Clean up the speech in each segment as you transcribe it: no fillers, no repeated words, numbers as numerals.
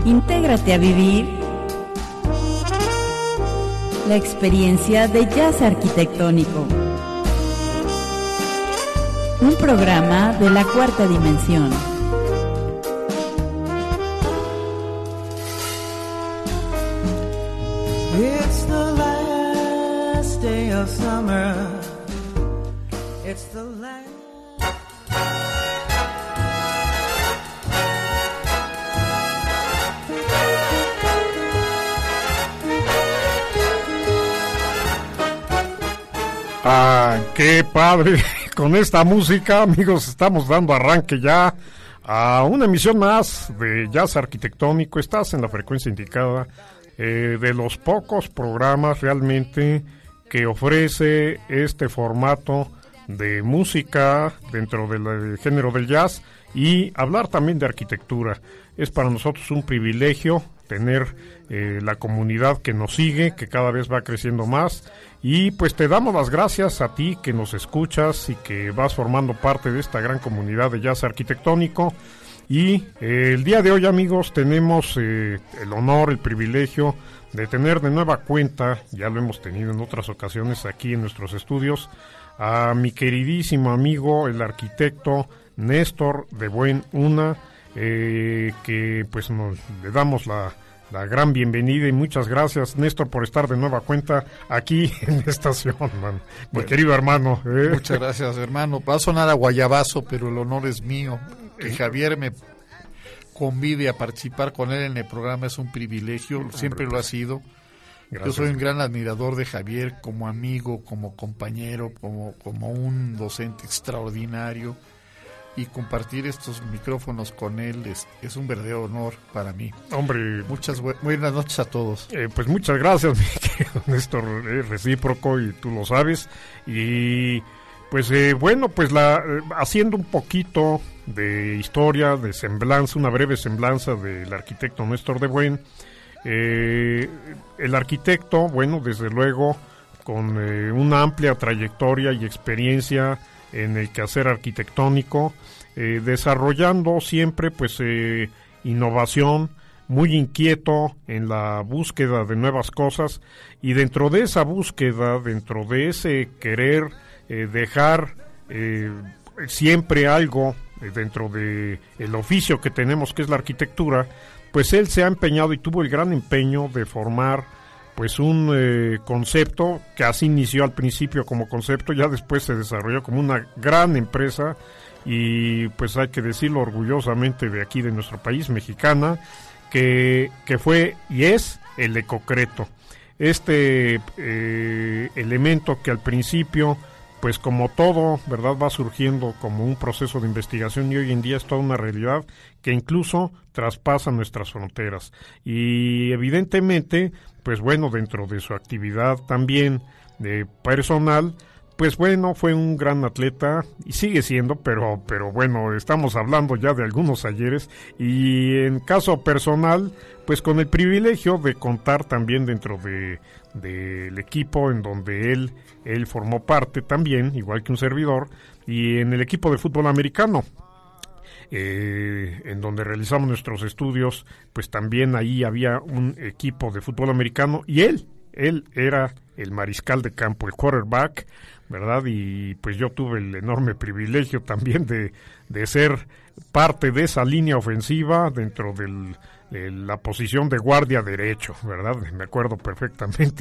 Intégrate a vivir la experiencia de jazz arquitectónico. Un programa de la cuarta dimensión. It's the last day of summer. It's the last. Ah, qué padre. Con esta música, amigos, estamos dando arranque ya a una emisión más de Jazz Arquitectónico. Estás en la frecuencia indicada, de los pocos programas realmente que ofrece este formato de música dentro del género del jazz y hablar también de arquitectura. Es para nosotros un privilegio tener la comunidad que nos sigue, que cada vez va creciendo más, y pues te damos las gracias a ti que nos escuchas y que vas formando parte de esta gran comunidad de jazz arquitectónico. Y el día de hoy, amigos, tenemos el honor, el privilegio de tener de nueva cuenta, ya lo hemos tenido en otras ocasiones aquí en nuestros estudios, a mi queridísimo amigo, el arquitecto Néstor de Buenuna, que pues le damos la gran bienvenida y muchas gracias, Néstor, por estar de nueva cuenta aquí en la estación, man. Mi querido hermano. Muchas gracias, hermano. Va a sonar a guayabazo, pero el honor es mío. Que Javier me convide a participar con él en el programa es un privilegio, siempre lo ha sido. Gracias. Yo soy un gran admirador de Javier como amigo, como compañero, como un docente extraordinario. Y compartir estos micrófonos con él es un verdadero honor para mí. Hombre, muchas buenas noches a todos. Pues muchas gracias, mi querido Néstor, recíproco, y tú lo sabes. Y pues bueno, pues haciendo un poquito de historia, de semblanza, una breve semblanza del arquitecto Néstor de Buen. El arquitecto, bueno, desde luego, con una amplia trayectoria y experiencia en el quehacer arquitectónico, desarrollando siempre pues innovación, muy inquieto en la búsqueda de nuevas cosas, y dentro de esa búsqueda, dentro de ese querer dejar siempre algo dentro de el oficio que tenemos, que es la arquitectura, pues él se ha empeñado y tuvo el gran empeño de formar pues un concepto que así inició al principio como concepto, ya después se desarrolló como una gran empresa, y pues hay que decirlo orgullosamente de aquí de nuestro país, mexicana, que fue y es el Ecocreto. Este elemento que al principio, pues como todo, ¿verdad?, va surgiendo como un proceso de investigación, y hoy en día es toda una realidad que incluso traspasa nuestras fronteras. Y evidentemente, pues bueno, dentro de su actividad también personal, pues bueno, fue un gran atleta y sigue siendo, pero bueno, estamos hablando ya de algunos ayeres, y en caso personal, pues con el privilegio de contar también dentro del equipo en donde él formó parte también, igual que un servidor, y en el equipo de fútbol americano, en donde realizamos nuestros estudios, pues también ahí había un equipo de fútbol americano, y él era el mariscal de campo, el quarterback, ¿verdad? Y pues yo tuve el enorme privilegio también de ser parte de esa línea ofensiva dentro de la posición de guardia derecho, ¿verdad? Me acuerdo perfectamente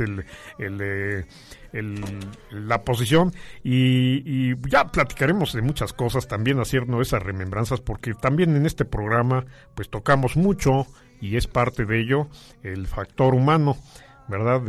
la posición, y ya platicaremos de muchas cosas, también haciendo esas remembranzas, porque también en este programa pues tocamos mucho, y es parte de ello, el factor humano, ¿verdad?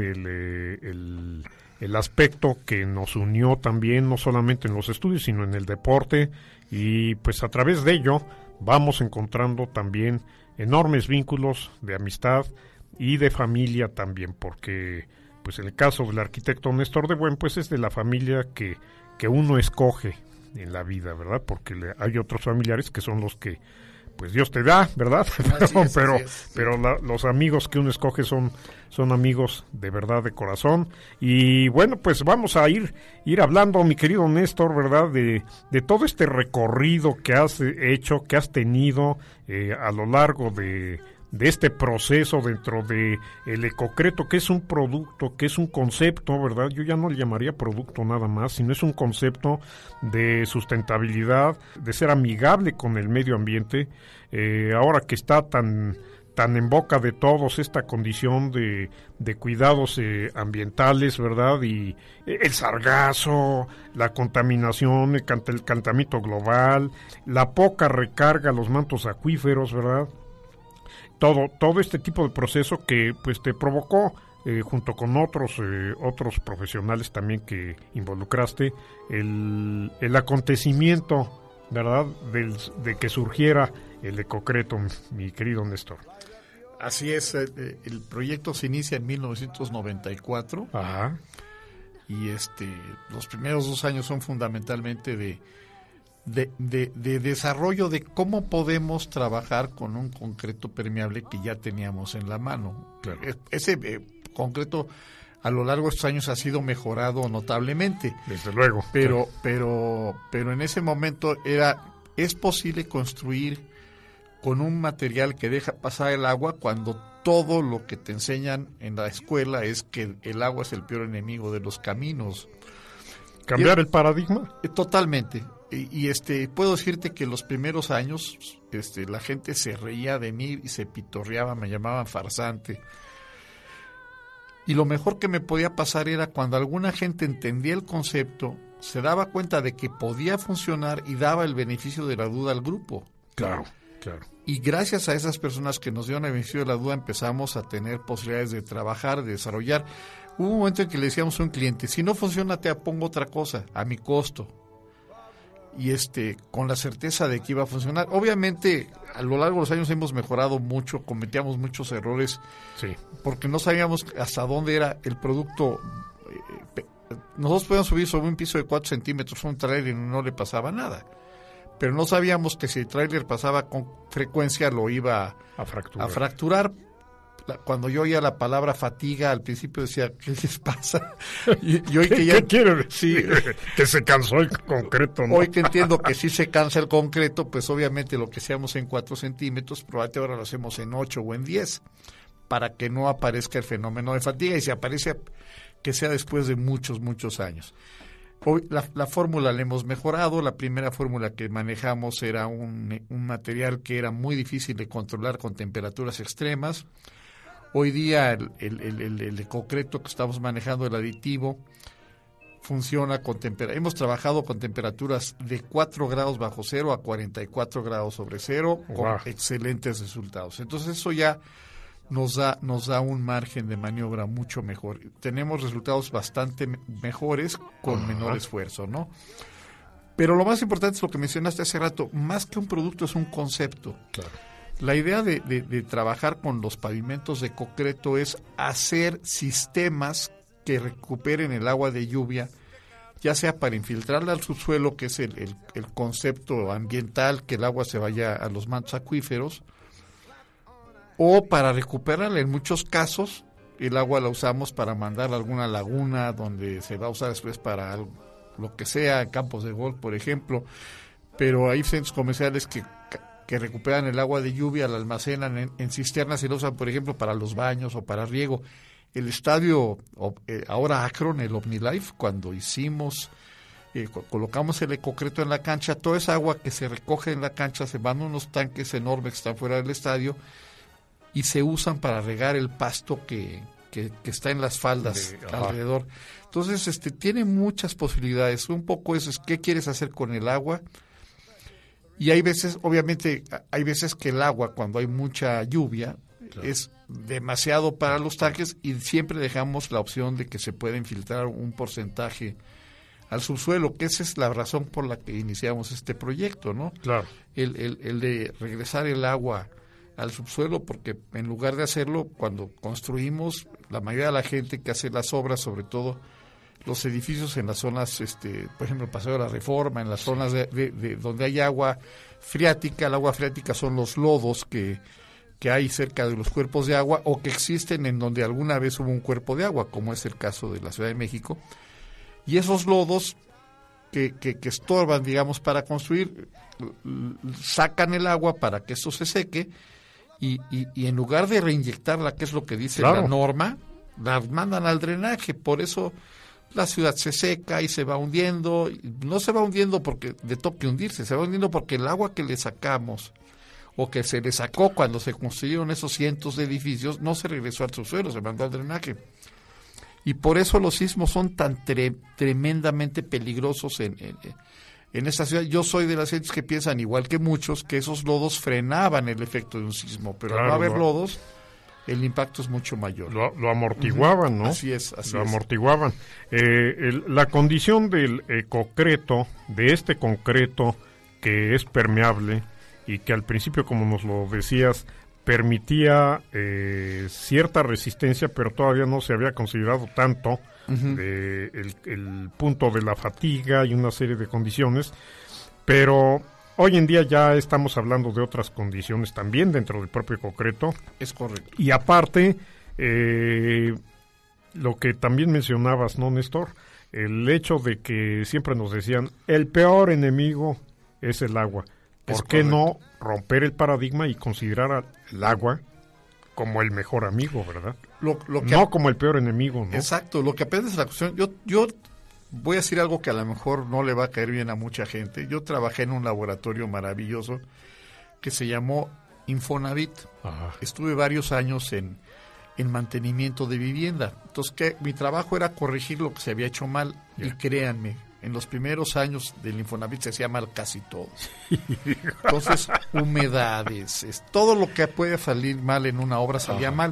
El aspecto que nos unió también, no solamente en los estudios, sino en el deporte, y pues a través de ello vamos encontrando también enormes vínculos de amistad y de familia también, porque pues en el caso del arquitecto Néstor de Buen, pues es de la familia que uno escoge en la vida, ¿verdad? Porque hay otros familiares que son los que pues Dios te da, ¿verdad? Pero los amigos que uno escoge son amigos de verdad, de corazón. Y bueno, pues vamos a ir hablando, mi querido Néstor, ¿verdad? De todo este recorrido que has hecho, que has tenido a lo largo de este proceso dentro de el ecocreto, que es un producto, que es un concepto, ¿verdad? Yo ya no le llamaría producto nada más, sino es un concepto de sustentabilidad, de ser amigable con el medio ambiente, ahora que está tan en boca de todos esta condición de cuidados ambientales, ¿verdad? Y el sargazo, la contaminación, el calentamiento global, la poca recarga a los mantos acuíferos, ¿verdad? Todo este tipo de proceso que pues te provocó, junto con otros profesionales también que involucraste, el acontecimiento, ¿verdad? De que surgiera el ecocreto, mi querido Néstor. Así es, el proyecto se inicia en 1994. Ajá. Y los primeros 2 años son fundamentalmente de desarrollo de cómo podemos trabajar con un concreto permeable que ya teníamos en la mano. Claro. Ese concreto a lo largo de estos años ha sido mejorado notablemente. Desde luego. Pero en ese momento es posible construir con un material que deja pasar el agua cuando todo lo que te enseñan en la escuela es que el agua es el peor enemigo de los caminos. ¿Cambiar el paradigma? Totalmente. Y puedo decirte que los primeros años la gente se reía de mí y se pitorreaba, me llamaban farsante. Y lo mejor que me podía pasar era cuando alguna gente entendía el concepto, se daba cuenta de que podía funcionar y daba el beneficio de la duda al grupo. Claro. Y gracias a esas personas que nos dieron el beneficio de la duda empezamos a tener posibilidades de trabajar, de desarrollar. Hubo un momento en que le decíamos a un cliente, si no funciona te pongo otra cosa, a mi costo. Y con la certeza de que iba a funcionar. Obviamente, a lo largo de los años hemos mejorado mucho, cometíamos muchos errores, sí, porque no sabíamos hasta dónde era el producto. Nosotros podíamos subir sobre un piso de 4 centímetros un trailer y no le pasaba nada. Pero no sabíamos que si el tráiler pasaba con frecuencia lo iba a fracturar. Cuando yo oía la palabra fatiga, al principio decía, ¿qué les pasa? Y hoy ¿Qué quiere decir? Que se cansó el concreto, ¿no? Hoy que entiendo que sí se cansa el concreto, pues obviamente lo que hacíamos en 4 centímetros, probablemente ahora lo hacemos en 8 o en 10, para que no aparezca el fenómeno de fatiga, y si aparece, que sea después de muchos, muchos años. Hoy la fórmula la hemos mejorado. La primera fórmula que manejamos era un material que era muy difícil de controlar con temperaturas extremas. Hoy día el concreto que estamos manejando, el aditivo, funciona con hemos trabajado con temperaturas de 4 grados bajo cero a 44 grados sobre cero, con excelentes resultados. Entonces eso ya nos da un margen de maniobra mucho mejor. Tenemos resultados bastante mejores con menor esfuerzo, ¿no? Pero lo más importante es lo que mencionaste hace rato, más que un producto es un concepto. Claro. La idea de trabajar con los pavimentos de concreto es hacer sistemas que recuperen el agua de lluvia, ya sea para infiltrarla al subsuelo, que es el concepto ambiental, que el agua se vaya a los mantos acuíferos, o para recuperarla. En muchos casos el agua la usamos para mandar a alguna laguna donde se va a usar después para lo que sea, campos de golf, por ejemplo, pero hay centros comerciales que recuperan el agua de lluvia, la almacenan en cisternas y la usan, por ejemplo, para los baños o para riego. El estadio, ahora Akron, el OmniLife, cuando hicimos, colocamos el concreto en la cancha, toda esa agua que se recoge en la cancha se van a unos tanques enormes que están fuera del estadio y se usan para regar el pasto que está en las faldas alrededor. Entonces, tiene muchas posibilidades. Un poco eso es qué quieres hacer con el agua. Y hay veces, obviamente, que el agua, cuando hay mucha lluvia, claro, es demasiado para los tanques, y siempre dejamos la opción de que se pueda infiltrar un porcentaje al subsuelo, que esa es la razón por la que iniciamos este proyecto, ¿no? Claro. El de regresar el agua al subsuelo, porque en lugar de hacerlo, cuando construimos, la mayoría de la gente que hace las obras, sobre todo los edificios en las zonas, por ejemplo, el Paseo de la Reforma, en las zonas de donde hay agua freática. El agua freática son los lodos que hay cerca de los cuerpos de agua, o que existen en donde alguna vez hubo un cuerpo de agua, como es el caso de la Ciudad de México. Y esos lodos que estorban, digamos, para construir, sacan el agua para que esto se seque, y en lugar de reinyectarla, que es lo que dice Claro. la norma, la mandan al drenaje. Por eso la ciudad se seca y se va hundiendo. No se va hundiendo porque le toque hundirse, se va hundiendo porque el agua que le sacamos o que se le sacó cuando se construyeron esos cientos de edificios no se regresó al subsuelo, se mandó al drenaje. Y por eso los sismos son tan tremendamente peligrosos en esta ciudad. Yo soy de las gentes que piensan, igual que muchos, que esos lodos frenaban el efecto de un sismo, pero Claro, al no haber ¿no? lodos, el impacto es mucho mayor. Lo amortiguaban, ¿no? Así es. Lo amortiguaban. La condición del concreto, de este concreto que es permeable y que al principio, como nos lo decías, permitía cierta resistencia, pero todavía no se había considerado tanto el punto de la fatiga y una serie de condiciones, pero hoy en día ya estamos hablando de otras condiciones también dentro del propio concreto. Es correcto. Y aparte, lo que también mencionabas, ¿no, Néstor? El hecho de que siempre nos decían, el peor enemigo es el agua. ¿Por qué no romper el paradigma y considerar el agua como el mejor amigo, verdad? Lo que no como el peor enemigo, ¿no? Exacto, lo que aprendes es la cuestión. Yo voy a decir algo que a lo mejor no le va a caer bien a mucha gente. Yo trabajé en un laboratorio maravilloso que se llamó Infonavit. Ajá. Estuve varios años en mantenimiento de vivienda. Entonces, mi trabajo era corregir lo que se había hecho mal. Yeah. Y créanme, en los primeros años del Infonavit se hacía mal casi todo. Entonces, humedades, todo lo que puede salir mal en una obra salía mal.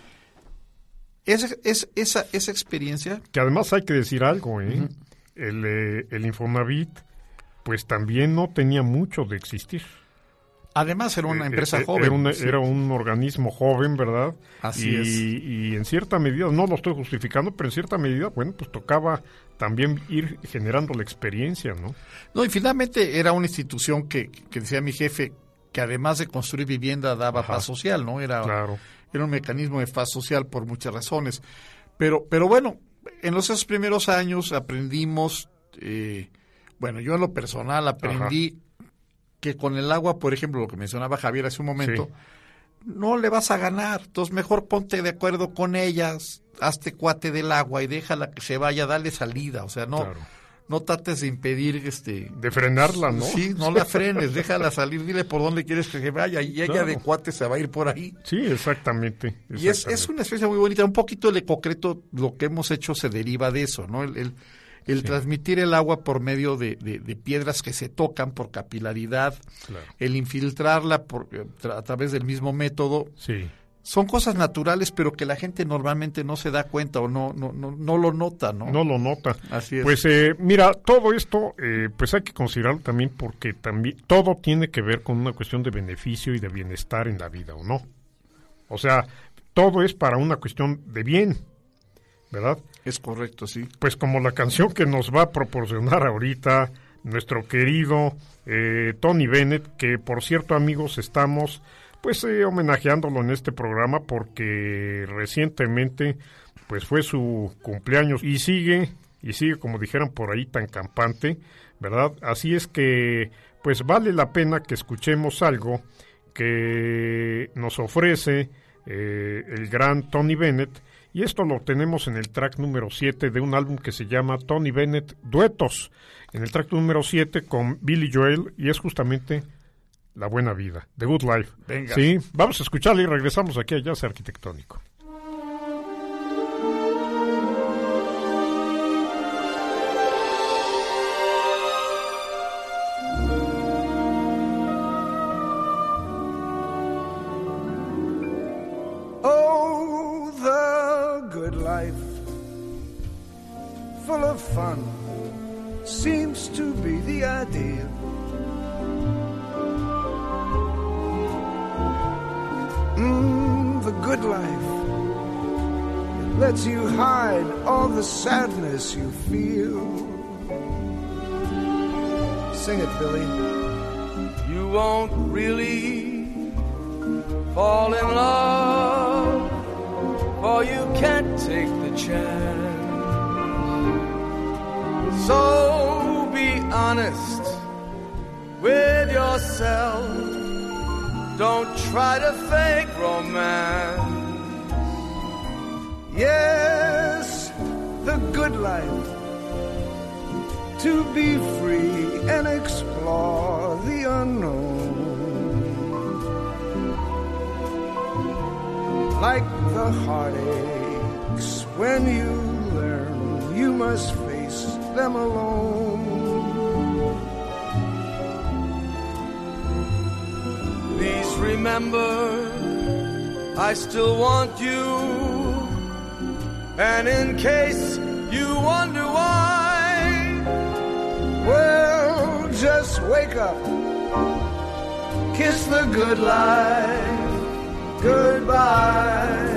Esa experiencia... Que además hay que decir algo, ¿eh? El Infonavit, pues también no tenía mucho de existir. Además era una empresa joven. Era un organismo joven, ¿verdad? Así es. Y en cierta medida, no lo estoy justificando, pero en cierta medida, bueno, pues tocaba también ir generando la experiencia, ¿no? No, y finalmente era una institución que decía mi jefe, que además de construir vivienda daba paz social, ¿no? Claro. Era un mecanismo de paz social por muchas razones. Pero bueno, en esos primeros años aprendimos, yo en lo personal aprendí que con el agua, por ejemplo, lo que mencionaba Javier hace un momento, no le vas a ganar. Entonces mejor ponte de acuerdo con ellas, hazte cuate del agua y déjala que se vaya, dale salida. O sea, no trates de impedir de frenarla, ¿no? Sí, no la frenes, déjala salir, dile por dónde quieres que se vaya y ella de cuate se va a ir por ahí. Sí, exactamente. Y es una especie muy bonita. Un poquito el ecocreto, lo que hemos hecho se deriva de eso, ¿no? El transmitir el agua por medio de piedras que se tocan por capilaridad, el infiltrarla a través del mismo método. Sí. Son cosas naturales, pero que la gente normalmente no se da cuenta o no lo nota, ¿no? No lo nota. Así es. Pues mira, todo esto pues hay que considerarlo también porque también todo tiene que ver con una cuestión de beneficio y de bienestar en la vida, ¿o no? O sea, todo es para una cuestión de bien, ¿verdad? Es correcto, sí. Pues como la canción que nos va a proporcionar ahorita nuestro querido Tony Bennett, que por cierto, amigos, estamos pues homenajeándolo en este programa porque recientemente pues fue su cumpleaños y sigue como dijeran por ahí tan campante, ¿verdad? Así es que pues vale la pena que escuchemos algo que nos ofrece el gran Tony Bennett, y esto lo tenemos en el track número 7 de un álbum que se llama Tony Bennett Duetos, en el track número 7 con Billy Joel, y es justamente La Buena Vida, The Good Life. Venga. Sí, vamos a escucharla y regresamos aquí a Jazz Arquitectónico. Oh, the good life, full of fun, seems to be the idea. The good life, it lets you hide all the sadness you feel. Sing it, Billy. You won't really fall in love, for you can't take the chance. So be honest with yourself. Don't try to fake romance. Yes, the good life, to be free and explore the unknown. Like the heartaches when you learn you must face them alone. Please remember, I still want you. And in case you wonder why, well, just wake up, kiss the good life goodbye.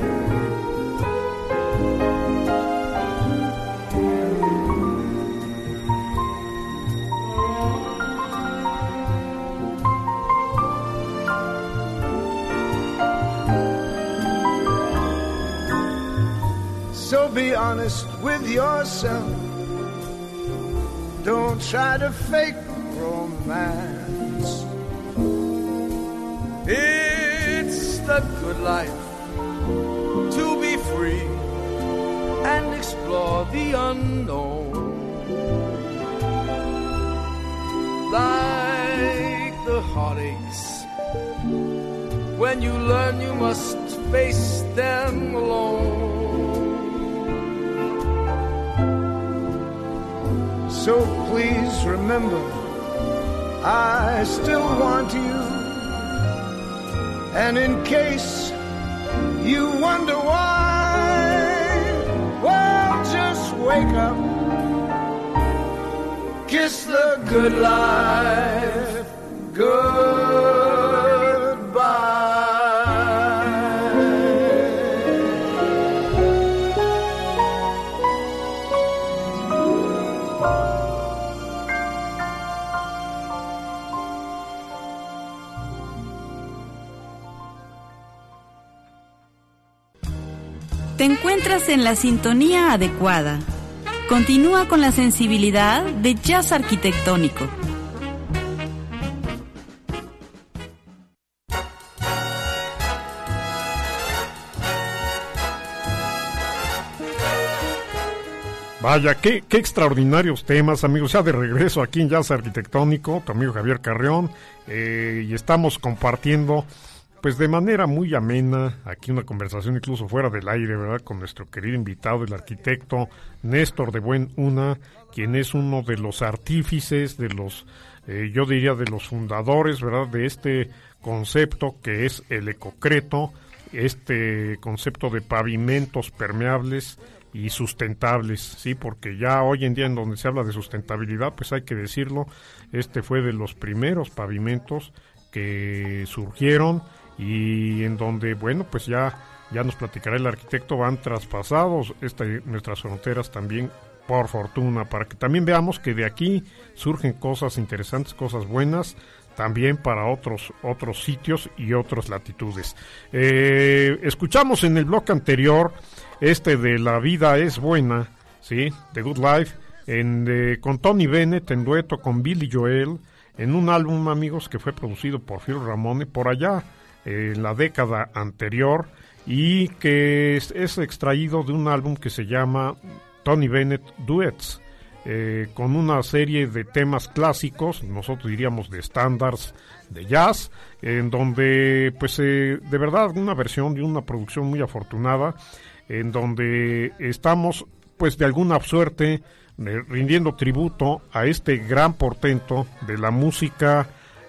So be honest with yourself. Don't try to fake romance. It's the good life to be free and explore the unknown. Like the heartaches, when you learn you must face them alone. So please remember, I still want you. And in case you wonder why, well, just wake up, kiss the good life goodbye. Te encuentras en la sintonía adecuada. Continúa con la sensibilidad de jazz arquitectónico. Vaya, qué extraordinarios temas, amigos. Ya de regreso aquí en Jazz Arquitectónico, tu amigo Javier Carrión, y estamos compartiendo pues de manera muy amena, aquí una conversación incluso fuera del aire, ¿verdad? Con nuestro querido invitado, el arquitecto Néstor de Buenuna, quien es uno de los artífices, de los, yo diría de los fundadores, ¿verdad? De este concepto que es el ecocreto, este concepto de pavimentos permeables y sustentables, sí, porque ya hoy en día en donde se habla de sustentabilidad, pues hay que decirlo, este fue de los primeros pavimentos que surgieron y en donde, bueno, pues ya nos platicará el arquitecto, van traspasados nuestras fronteras también, por fortuna, para que también veamos que de aquí surgen cosas interesantes, cosas buenas, también para otros sitios y otras latitudes. Escuchamos en el bloque anterior de La vida es buena, ¿sí? The Good Life, con Tony Bennett en dueto con Billy Joel, en un álbum, amigos, que fue producido por Phil Ramone por allá en la década anterior y que es extraído de un álbum que se llama Tony Bennett Duets, con una serie de temas clásicos, nosotros diríamos de estándares de jazz, en donde pues de verdad una versión de una producción muy afortunada, en donde estamos pues de alguna suerte rindiendo tributo a este gran portento de la música,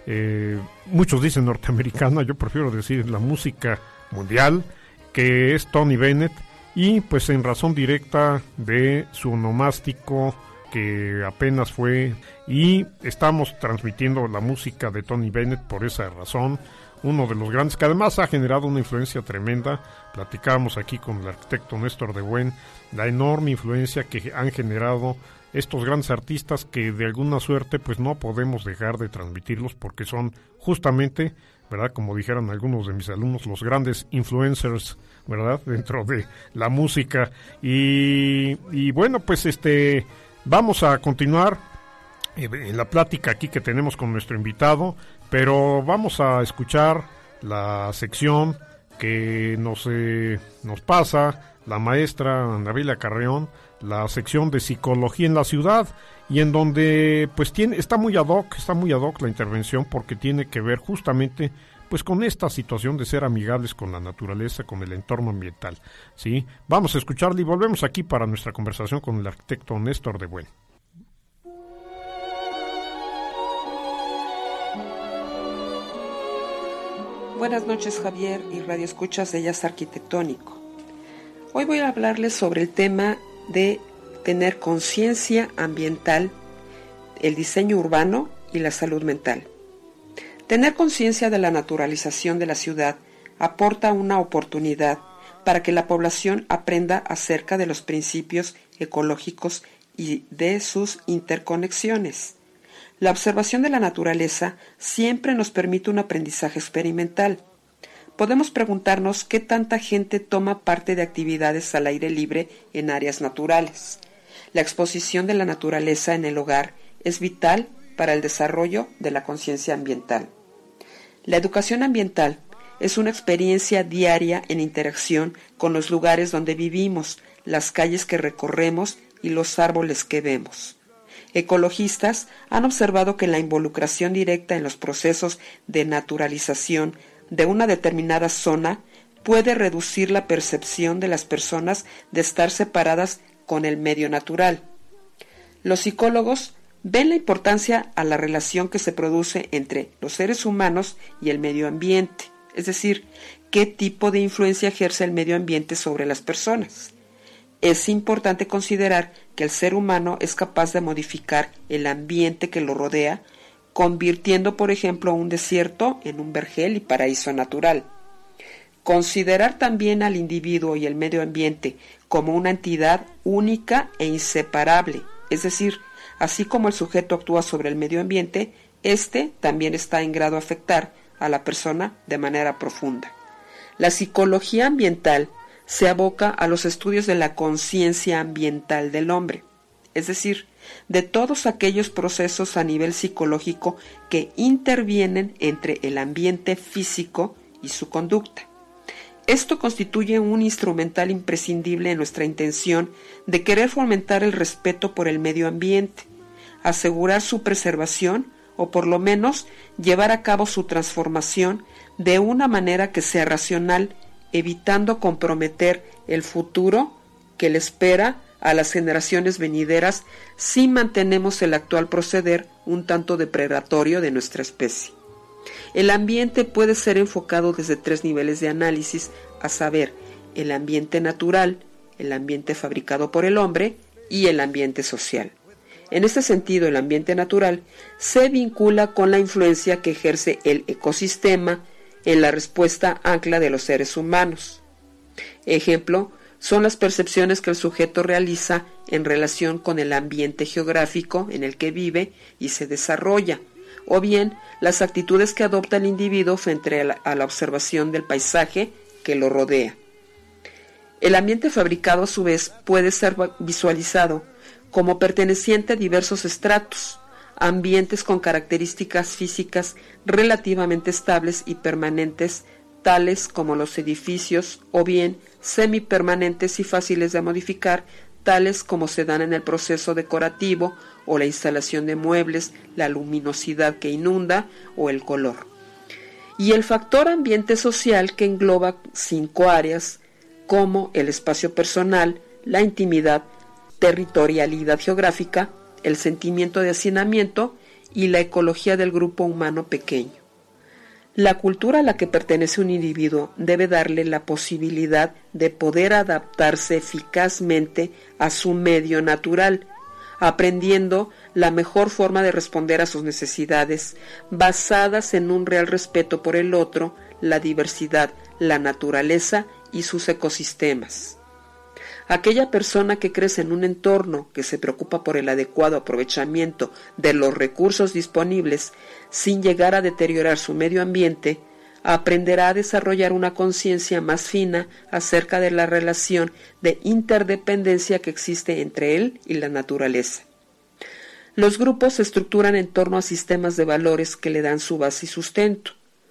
muchos dicen norteamericana, yo prefiero decir la música mundial, que es Tony Bennett, y pues en razón directa de su onomástico que apenas fue, y estamos transmitiendo la música de Tony Bennett por esa razón, uno de los grandes, que además ha generado una influencia tremenda. Platicábamos aquí con el arquitecto Néstor de Buen, la enorme influencia que han generado estos grandes artistas que de alguna suerte pues no podemos dejar de transmitirlos porque son justamente, ¿verdad? Como dijeran algunos de mis alumnos, los grandes influencers, ¿verdad? Dentro de la música. Y bueno, pues vamos a continuar en la plática aquí que tenemos con nuestro invitado, Pero vamos a escuchar la sección que nos pasa la maestra Ana Belia Carreón, la sección de psicología en la ciudad, y en donde pues está muy ad hoc la intervención, porque tiene que ver justamente pues con esta situación de ser amigables con la naturaleza, con el entorno ambiental, ¿sí? Vamos a escucharla y volvemos aquí para nuestra conversación con el arquitecto Néstor de Buen. Buenas noches, Javier y Radio Escuchas de Jazz Arquitectónico. Hoy voy a hablarles sobre el tema de tener conciencia ambiental, el diseño urbano y la salud mental. Tener conciencia de la naturalización de la ciudad aporta una oportunidad para que la población aprenda acerca de los principios ecológicos y de sus interconexiones. La observación de la naturaleza siempre nos permite un aprendizaje experimental. Podemos preguntarnos qué tanta gente toma parte de actividades al aire libre en áreas naturales. La exposición de la naturaleza en el hogar es vital para el desarrollo de la conciencia ambiental. La educación ambiental es una experiencia diaria en interacción con los lugares donde vivimos, las calles que recorremos y los árboles que vemos. Ecologistas han observado que la involucración directa en los procesos de naturalización de una determinada zona puede reducir la percepción de las personas de estar separadas con el medio natural. Los psicólogos ven la importancia a la relación que se produce entre los seres humanos y el medio ambiente, es decir, qué tipo de influencia ejerce el medio ambiente sobre las personas. Es importante considerar que el ser humano es capaz de modificar el ambiente que lo rodea, convirtiendo, por ejemplo, un desierto en un vergel y paraíso natural. Considerar también al individuo y el medio ambiente como una entidad única e inseparable, es decir, así como el sujeto actúa sobre el medio ambiente, éste también está en grado de afectar a la persona de manera profunda. La psicología ambiental se aboca a los estudios de la conciencia ambiental del hombre, es decir, de todos aquellos procesos a nivel psicológico que intervienen entre el ambiente físico y su conducta. Esto constituye un instrumental imprescindible en nuestra intención de querer fomentar el respeto por el medio ambiente, asegurar su preservación o por lo menos llevar a cabo su transformación de una manera que sea racional, evitando comprometer el futuro que le espera a las generaciones venideras si mantenemos el actual proceder un tanto depredatorio de nuestra especie. El ambiente puede ser enfocado desde 3 niveles de análisis, a saber, el ambiente natural, el ambiente fabricado por el hombre y el ambiente social. En este sentido, el ambiente natural se vincula con la influencia que ejerce el ecosistema en la respuesta ancla de los seres humanos. Ejemplo, son las percepciones que el sujeto realiza en relación con el ambiente geográfico en el que vive y se desarrolla, o bien las actitudes que adopta el individuo frente a la observación del paisaje que lo rodea. El ambiente fabricado, a su vez, puede ser visualizado como perteneciente a diversos estratos, ambientes con características físicas relativamente estables y permanentes, tales como los edificios, o bien semipermanentes y fáciles de modificar, tales como se dan en el proceso decorativo o la instalación de muebles, la luminosidad que inunda o el color. Y el factor ambiente social, que engloba 5 áreas como el espacio personal, la intimidad, territorialidad geográfica, el sentimiento de hacinamiento y la ecología del grupo humano pequeño. La cultura a la que pertenece un individuo debe darle la posibilidad de poder adaptarse eficazmente a su medio natural, aprendiendo la mejor forma de responder a sus necesidades, basadas en un real respeto por el otro, la diversidad, la naturaleza y sus ecosistemas. Aquella persona que crece en un entorno que se preocupa por el adecuado aprovechamiento de los recursos disponibles sin llegar a deteriorar su medio ambiente, aprenderá a desarrollar una conciencia más fina acerca de la relación de interdependencia que existe entre él y la naturaleza. Los grupos se estructuran en torno a sistemas de valores que le dan su base y sustento.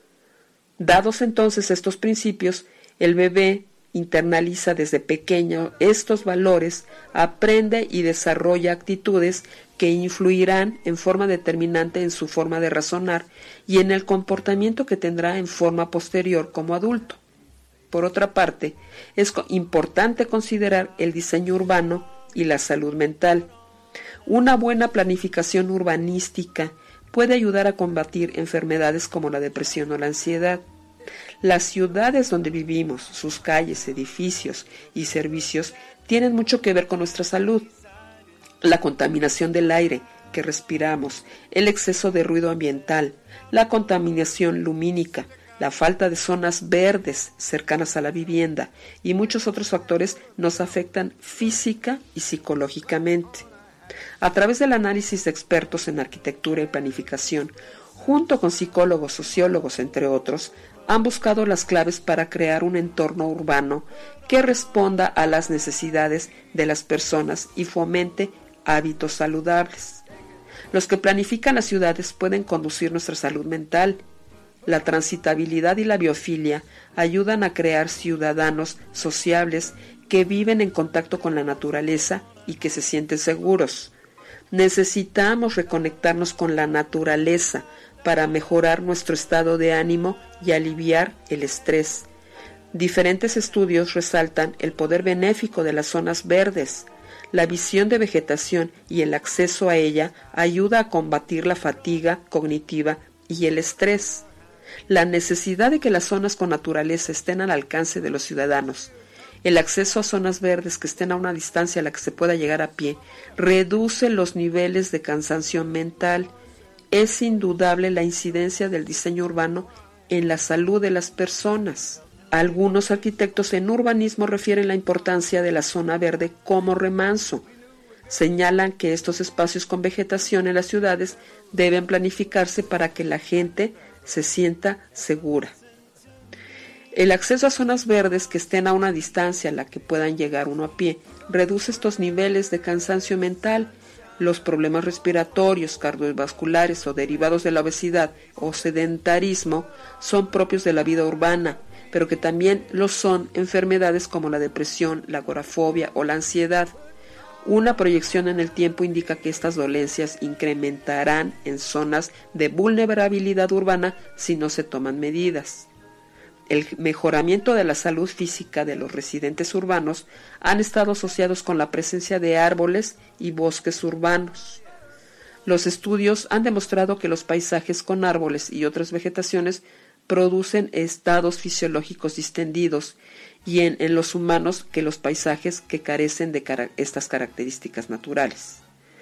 Dados entonces estos principios, el bebé internaliza desde pequeño estos valores, aprende y desarrolla actitudes que influirán en forma determinante en su forma de razonar y en el comportamiento que tendrá en forma posterior como adulto. Por otra parte, es importante considerar el diseño urbano y la salud mental. Una buena planificación urbanística puede ayudar a combatir enfermedades como la depresión o la ansiedad. Las ciudades donde vivimos, sus calles, edificios y servicios tienen mucho que ver con nuestra salud. La contaminación del aire que respiramos, el exceso de ruido ambiental, la contaminación lumínica, la falta de zonas verdes cercanas a la vivienda y muchos otros factores nos afectan física y psicológicamente. A través del análisis de expertos en arquitectura y planificación, junto con psicólogos, sociólogos, entre otros, han buscado las claves para crear un entorno urbano que responda a las necesidades de las personas y fomente hábitos saludables. Los que planifican las ciudades pueden conducir nuestra salud mental. La transitabilidad y la biofilia ayudan a crear ciudadanos sociables que viven en contacto con la naturaleza y que se sienten seguros. Necesitamos reconectarnos con la naturaleza para mejorar nuestro estado de ánimo y aliviar el estrés. Diferentes estudios resaltan el poder benéfico de las zonas verdes. La visión de vegetación y el acceso a ella ayuda a combatir la fatiga cognitiva y el estrés. La necesidad de que las zonas con naturaleza estén al alcance de los ciudadanos, el acceso a zonas verdes que estén a una distancia a la que se pueda llegar a pie, reduce los niveles de cansancio mental. Es indudable la incidencia del diseño urbano en la salud de las personas. Algunos arquitectos en urbanismo refieren la importancia de la zona verde como remanso. Señalan que estos espacios con vegetación en las ciudades deben planificarse para que la gente se sienta segura. El acceso a zonas verdes que estén a una distancia a la que puedan llegar uno a pie reduce estos niveles de cansancio mental. Los problemas respiratorios, cardiovasculares o derivados de la obesidad o sedentarismo son propios de la vida urbana, pero que también lo son enfermedades como la depresión, la agorafobia o la ansiedad. Una proyección en el tiempo indica que estas dolencias incrementarán en zonas de vulnerabilidad urbana si no se toman medidas. El mejoramiento de la salud física de los residentes urbanos han estado asociados con la presencia de árboles y bosques urbanos. Los estudios han demostrado que los paisajes con árboles y otras vegetaciones producen estados fisiológicos distendidos y en los humanos que los paisajes que carecen de estas características naturales.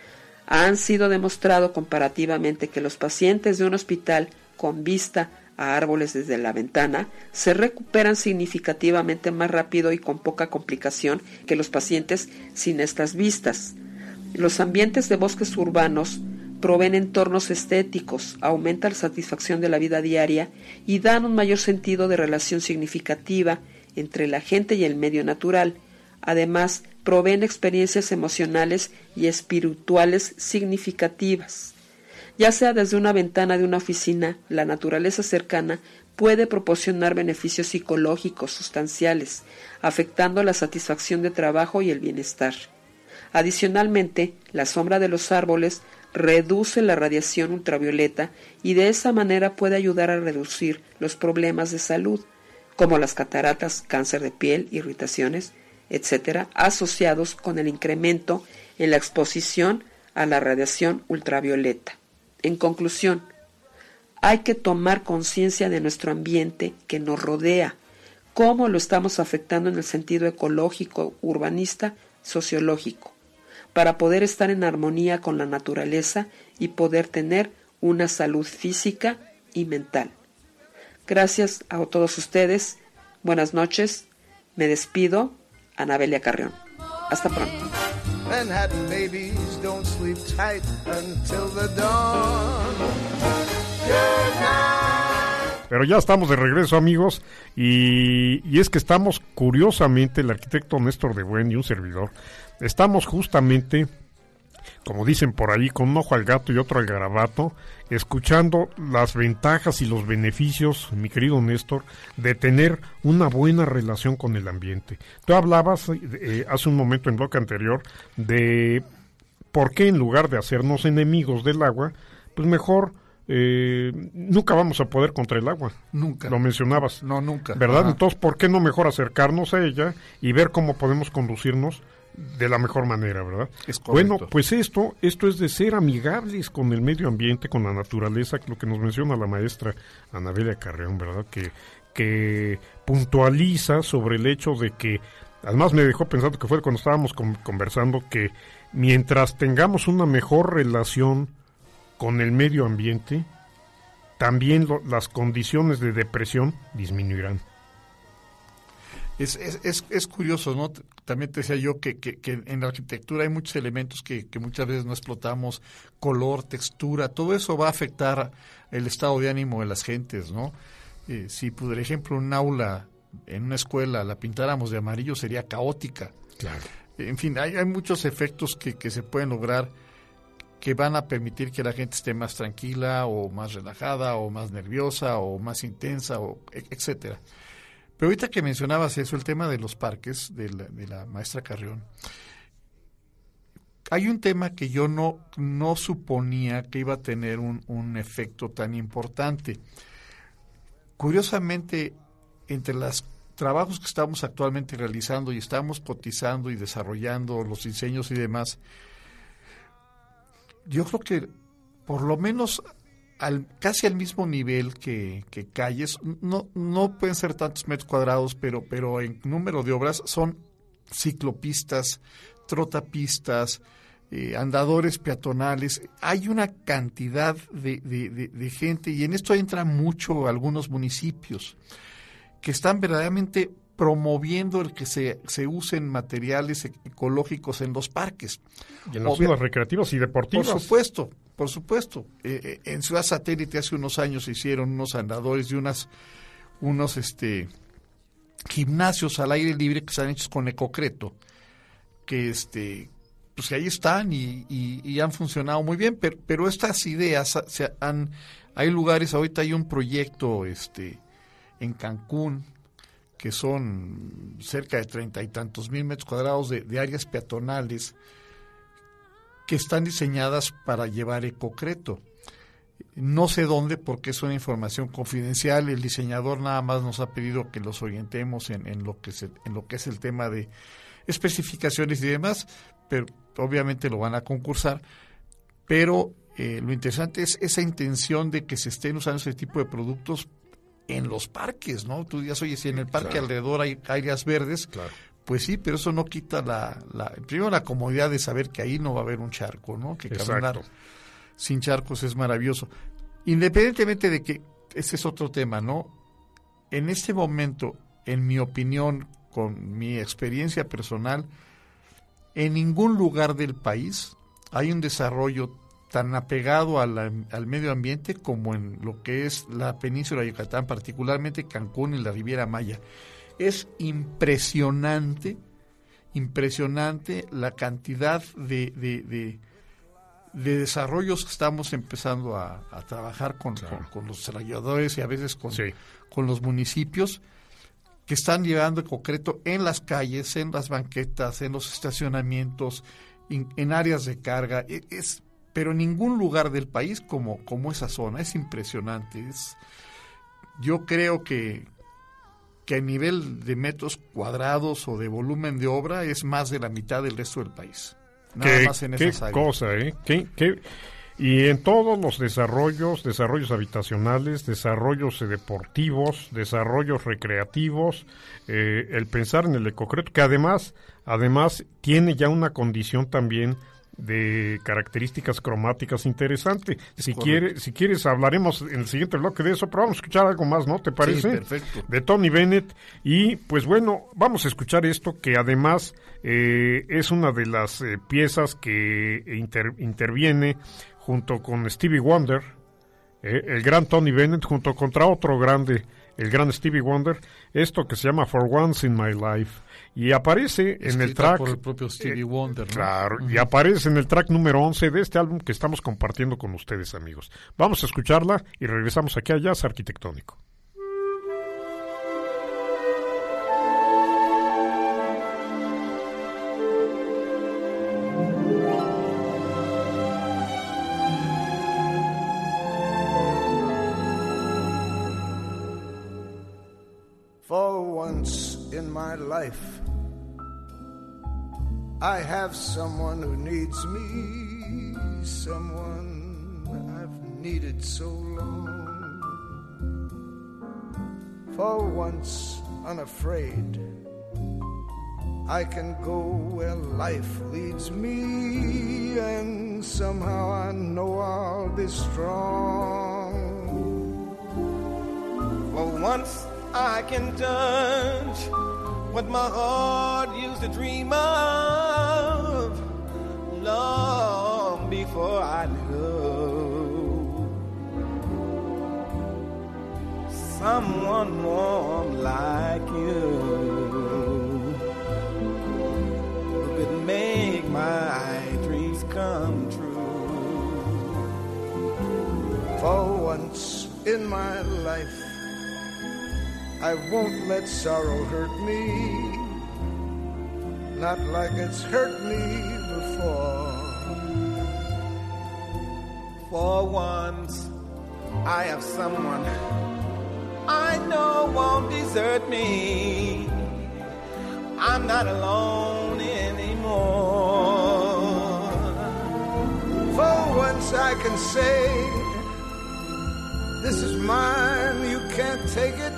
Han sido demostrado comparativamente que los pacientes de un hospital con vista a árboles desde la ventana se recuperan significativamente más rápido y con poca complicación que los pacientes sin estas vistas. Los ambientes de bosques urbanos proveen entornos estéticos, aumentan la satisfacción de la vida diaria y dan un mayor sentido de relación significativa entre la gente y el medio natural. Además, proveen experiencias emocionales y espirituales significativas. Ya sea desde una ventana de una oficina, la naturaleza cercana puede proporcionar beneficios psicológicos sustanciales, afectando la satisfacción de trabajo y el bienestar. Adicionalmente, la sombra de los árboles reduce la radiación ultravioleta y de esa manera puede ayudar a reducir los problemas de salud, como las cataratas, cáncer de piel, irritaciones, etc., asociados con el incremento en la exposición a la radiación ultravioleta. En conclusión, hay que tomar conciencia de nuestro ambiente que nos rodea, cómo lo estamos afectando en el sentido ecológico, urbanista, sociológico, para poder estar en armonía con la naturaleza y poder tener una salud física y mental. Gracias a todos ustedes. Buenas noches. Me despido. Anabelia Carrión. Hasta pronto. Manhattan babies don't sleep tight until the dawn. Good night. Pero ya estamos de regreso, amigos, y es que estamos, curiosamente, el arquitecto Néstor de Buen y un servidor, estamos justamente como dicen por ahí, con un ojo al gato y otro al garabato, escuchando las ventajas y los beneficios, mi querido Néstor, de tener una buena relación con el ambiente. Tú hablabas hace un momento en bloque anterior de por qué en lugar de hacernos enemigos del agua, pues mejor nunca vamos a poder contra el agua. Nunca. Lo mencionabas. No, nunca. ¿Verdad? Ajá. Entonces, ¿por qué no mejor acercarnos a ella y ver cómo podemos conducirnos de la mejor manera, ¿verdad? Es correcto. Bueno, pues esto es de ser amigables con el medio ambiente, con la naturaleza, lo que nos menciona la maestra Anabelia Carreón, ¿verdad? Que puntualiza sobre el hecho de que, además me dejó pensando que fue cuando estábamos conversando, que mientras tengamos una mejor relación con el medio ambiente, también las condiciones de depresión disminuirán. Es curioso, ¿no? También te decía yo que en la arquitectura hay muchos elementos que muchas veces no explotamos, color, textura, todo eso va a afectar el estado de ánimo de las gentes, ¿no? Si, por ejemplo, un aula en una escuela la pintáramos de amarillo, sería caótica. Claro. En fin, hay muchos efectos que se pueden lograr que van a permitir que la gente esté más tranquila o más relajada o más nerviosa o más intensa, o etcétera. Pero ahorita que mencionabas eso, el tema de los parques, de la maestra Carrión, hay un tema que yo no suponía que iba a tener un efecto tan importante. Curiosamente, entre los trabajos que estamos actualmente realizando y estamos cotizando y desarrollando los diseños y demás, yo creo que por lo menos casi al mismo nivel que calles, no pueden ser tantos metros cuadrados, pero en número de obras son ciclopistas, trotapistas, andadores peatonales. Hay una cantidad de gente, y en esto entra mucho algunos municipios que están verdaderamente promoviendo el que se usen materiales ecológicos en los parques. Y en las zonas recreativas y deportivas. Por supuesto. En Ciudad Satélite hace unos años se hicieron unos andadores y unos gimnasios al aire libre que están hechos con ecocreto, que pues que ahí están y han funcionado muy bien, pero estas ideas hay lugares, ahorita hay un proyecto en Cancún, que son cerca de 30 y tantos mil metros cuadrados de áreas peatonales que están diseñadas para llevar ecocreto. No sé dónde, porque es una información confidencial. El diseñador nada más nos ha pedido que los orientemos en lo que es el tema de especificaciones y demás, pero obviamente lo van a concursar. Pero lo interesante es esa intención de que se estén usando ese tipo de productos en los parques, ¿no? Tú dices, oye, si en el parque claro, alrededor hay áreas verdes, claro, pues sí, pero eso no quita primero la comodidad de saber que ahí no va a haber un charco, ¿no? Que caminar sin charcos es maravilloso. Independientemente de que ese es otro tema, ¿no? En este momento, en mi opinión, con mi experiencia personal, en ningún lugar del país hay un desarrollo tan apegado al medio ambiente como en lo que es la península de Yucatán, particularmente Cancún y la Riviera Maya. Es impresionante la cantidad de desarrollos que estamos empezando a trabajar con los desarrolladores y a veces con los municipios, que están llevando el concreto en las calles, en las banquetas, en los estacionamientos, en áreas de carga. Pero en ningún lugar del país como esa zona. Es impresionante. Yo creo que a nivel de metros cuadrados o de volumen de obra es más de la mitad del resto del país. Nada más en esas áreas. Qué cosa, ¿eh? Y en todos los desarrollos habitacionales, desarrollos deportivos, desarrollos recreativos, el pensar en el ecocreto, que además tiene ya una condición también de características cromáticas interesante. Si quieres hablaremos en el siguiente bloque de eso, pero vamos a escuchar algo más, ¿no? ¿Te parece? Sí, perfecto. De Tony Bennett. Y pues bueno, vamos a escuchar esto, que además es una de las piezas que interviene junto con Stevie Wonder, el gran Tony Bennett, junto contra otro grande, el gran Stevie Wonder, esto que se llama For Once in My Life, y aparece en el track por el propio Stevie Wonder, ¿no? Claro, y aparece en el track número 11 de este álbum que estamos compartiendo con ustedes, amigos. Vamos a escucharla y regresamos aquí a Jazz Arquitectónico. For once in my life, I have someone who needs me, someone I've needed so long. For once unafraid, I can go where life leads me, and somehow I know I'll be strong. For once I can touch what my heart used to dream of long before I knew someone warm like you who could make my dreams come true. For once in my life, I won't let sorrow hurt me, not like it's hurt me before. For once, I have someone I know won't desert me. I'm not alone anymore. For once I can say, this is mine, you can't take it.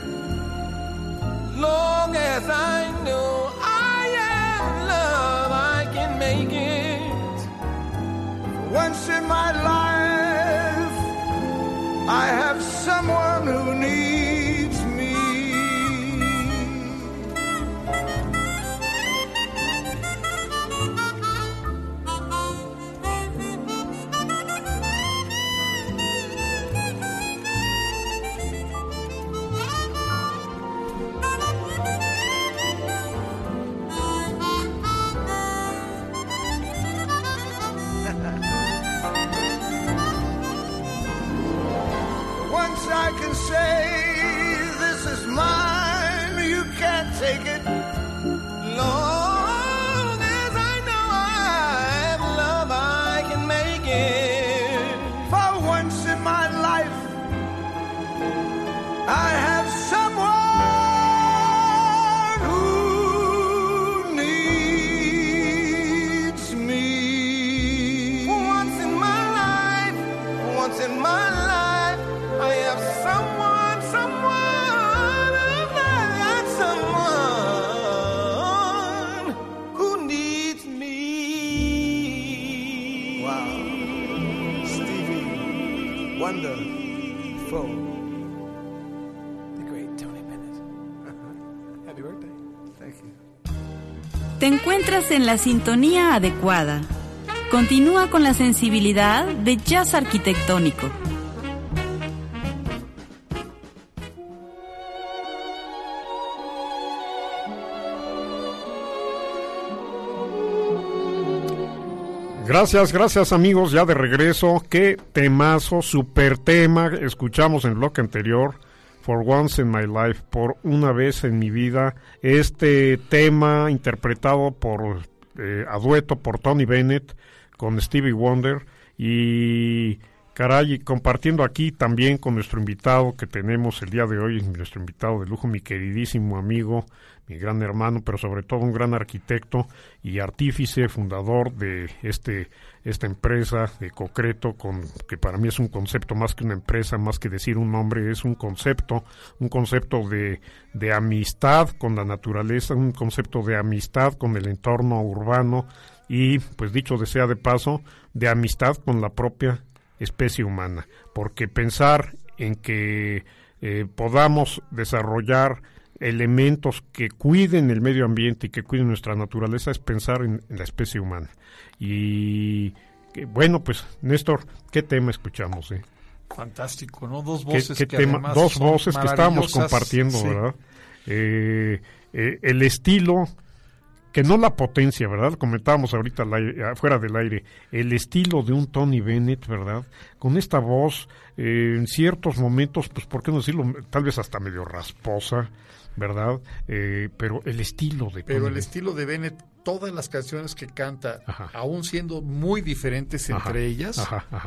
Long as I know I am love, I can make it. Once in my life, I have someone who needs me. I can say, this is mine, you can't take it. Long as I know I have love, I can make it. For once in my life, I have someone who needs me. For once in my life, for once in my life, I have someone, someone who needs me. Wow. Stevie Wonderful. The great Tony Bennett. Happy birthday. Thank you. Te encuentras en la sintonía adecuada. Continúa con la sensibilidad de Jazz Arquitectónico. Gracias amigos, ya de regreso. Qué temazo, super tema. Escuchamos en el bloque anterior, For Once in My Life, por una vez en mi vida. Este tema interpretado por a dueto por Tony Bennett con Stevie Wonder. Y caray, compartiendo aquí también con nuestro invitado que tenemos el día de hoy, nuestro invitado de lujo, mi queridísimo amigo, mi gran hermano, pero sobre todo un gran arquitecto y artífice, fundador de esta empresa de Concreto, que para mí es un concepto más que una empresa, más que decir un nombre, es un concepto de amistad con la naturaleza, un concepto de amistad con el entorno urbano y, pues dicho sea de paso, de amistad con la propia especie humana, porque pensar en que podamos desarrollar elementos que cuiden el medio ambiente y que cuiden nuestra naturaleza es pensar en la especie humana. Y bueno, pues Néstor, ¿qué tema escuchamos? Fantástico, ¿no? Dos voces que tema, además dos voces que estábamos maravillosas, compartiendo, sí. ¿verdad? El estilo, que no la potencia, ¿verdad? Comentábamos ahorita fuera del aire, el estilo de un Tony Bennett, ¿verdad? Con esta voz, en ciertos momentos, pues, ¿por qué no decirlo? Tal vez hasta medio rasposa, ¿verdad? Pero el estilo de Tony Bennett. Estilo de Bennett, todas las canciones que canta, Ajá. aún siendo muy diferentes entre ellas,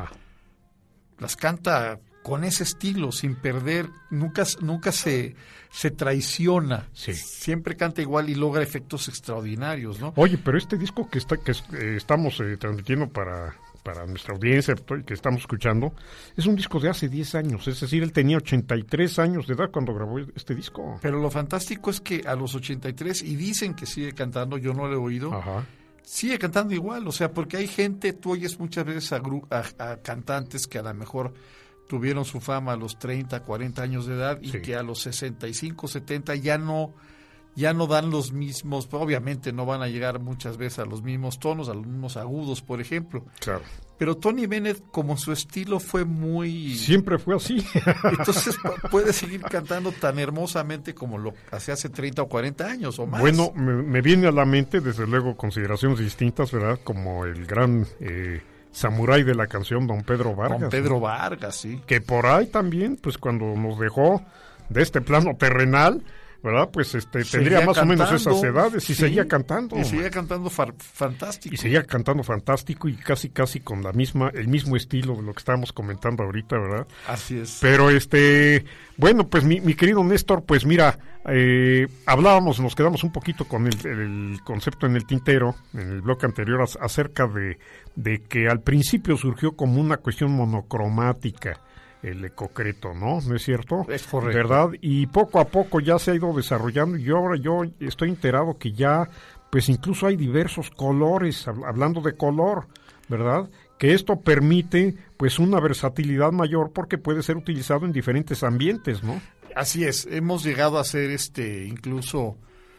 las canta con ese estilo, sin perder, nunca se traiciona, Sí. Siempre canta igual y logra efectos extraordinarios, ¿no? Oye, pero este disco que estamos transmitiendo para nuestra audiencia, que estamos escuchando, es un disco de hace 10 años, es decir, él tenía 83 años de edad cuando grabó este disco. Pero lo fantástico es que a los 83, y dicen que sigue cantando, yo no lo he oído, Ajá. sigue cantando igual, o sea, porque hay gente, tú oyes muchas veces a cantantes que a lo mejor tuvieron su fama a los 30, 40 años de edad y Sí. que a los 65, 70 ya no dan los mismos, obviamente no van a llegar muchas veces a los mismos tonos, a los mismos agudos, por ejemplo. Claro. Pero Tony Bennett, como su estilo fue muy... Siempre fue así. Entonces puede seguir cantando tan hermosamente como lo hacía hace 30 o 40 años o más. Bueno, me viene a la mente, desde luego, consideraciones distintas, ¿verdad? Como el gran samurái de la canción, don Pedro Vargas. Don Pedro ¿no? Vargas, sí. Que por ahí también, pues cuando nos dejó de este plano terrenal, ¿verdad? Pues tendría más o menos esas edades y sí, seguía cantando. Y seguía cantando fantástico. Y seguía cantando fantástico y casi con el mismo estilo de lo que estábamos comentando ahorita, ¿verdad? Así es. Pero bueno, pues mi querido Néstor, pues mira, hablábamos, nos quedamos un poquito con el concepto en el tintero, en el bloque anterior, acerca de que al principio surgió como una cuestión monocromática el ecocreto, ¿no? ¿No es cierto? Es correcto. ¿Verdad? Y poco a poco ya se ha ido desarrollando y ahora yo estoy enterado que ya, pues incluso hay diversos colores, hablando de color, ¿verdad? Que esto permite, pues, una versatilidad mayor porque puede ser utilizado en diferentes ambientes, ¿no? Así es, hemos llegado a hacer incluso,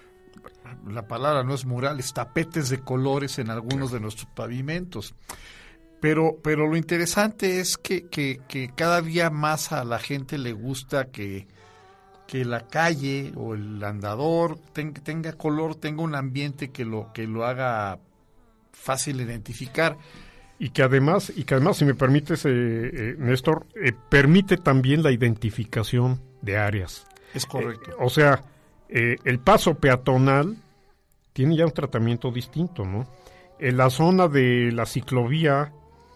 la palabra no es murales, tapetes de colores en algunos de nuestros pavimentos. Pero lo interesante es que cada día más a la gente le gusta que la calle o el andador tenga color, tenga un ambiente que lo haga fácil de identificar. Y que además, si me permites, Néstor, permite también la identificación de áreas. Es correcto. O sea, el paso peatonal tiene ya un tratamiento distinto, ¿no? En la zona de la ciclovía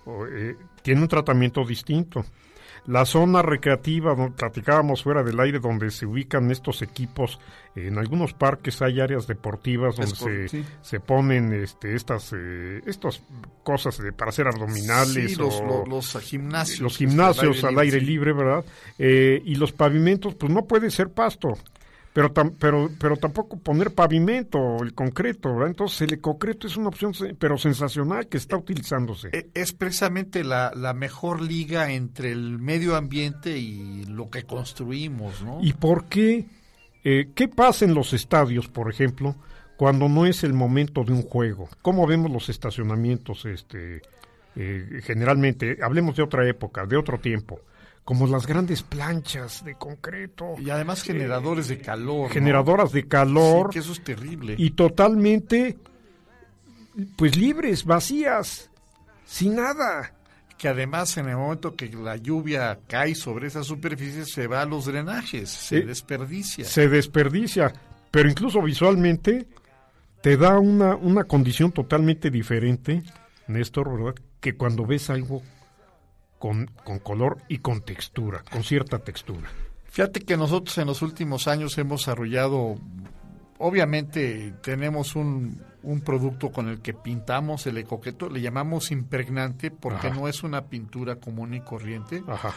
tiene un tratamiento distinto. La zona recreativa, donde platicábamos fuera del aire, donde se ubican estos equipos, en algunos parques hay áreas deportivas donde se ponen estas cosas para hacer abdominales. Sí, los gimnasios. Los gimnasios al aire libre, ¿verdad? Y los pavimentos, pues no puede ser pasto. Pero tampoco poner pavimento, el concreto, ¿verdad? Entonces el concreto es una opción, pero sensacional, que está utilizándose. Es precisamente la mejor liga entre el medio ambiente y lo que construimos, ¿no? ¿Y por qué? ¿Qué pasa en los estadios, por ejemplo, cuando no es el momento de un juego? ¿Cómo vemos los estacionamientos? Generalmente, hablemos de otra época, de otro tiempo. Como las grandes planchas de concreto. Y además generadores de calor. Generadoras de calor. Sí, que eso es terrible. Y totalmente, pues libres, vacías, sin nada. Que además en el momento que la lluvia cae sobre esa superficie se va a los drenajes, se desperdicia. Se desperdicia, pero incluso visualmente te da una condición totalmente diferente, Néstor, ¿verdad? Que cuando ves algo con color y con textura, con cierta textura. Fíjate que nosotros en los últimos años hemos desarrollado, obviamente tenemos un producto con el que pintamos el ecocreto, le llamamos impregnante porque no es una pintura común y corriente.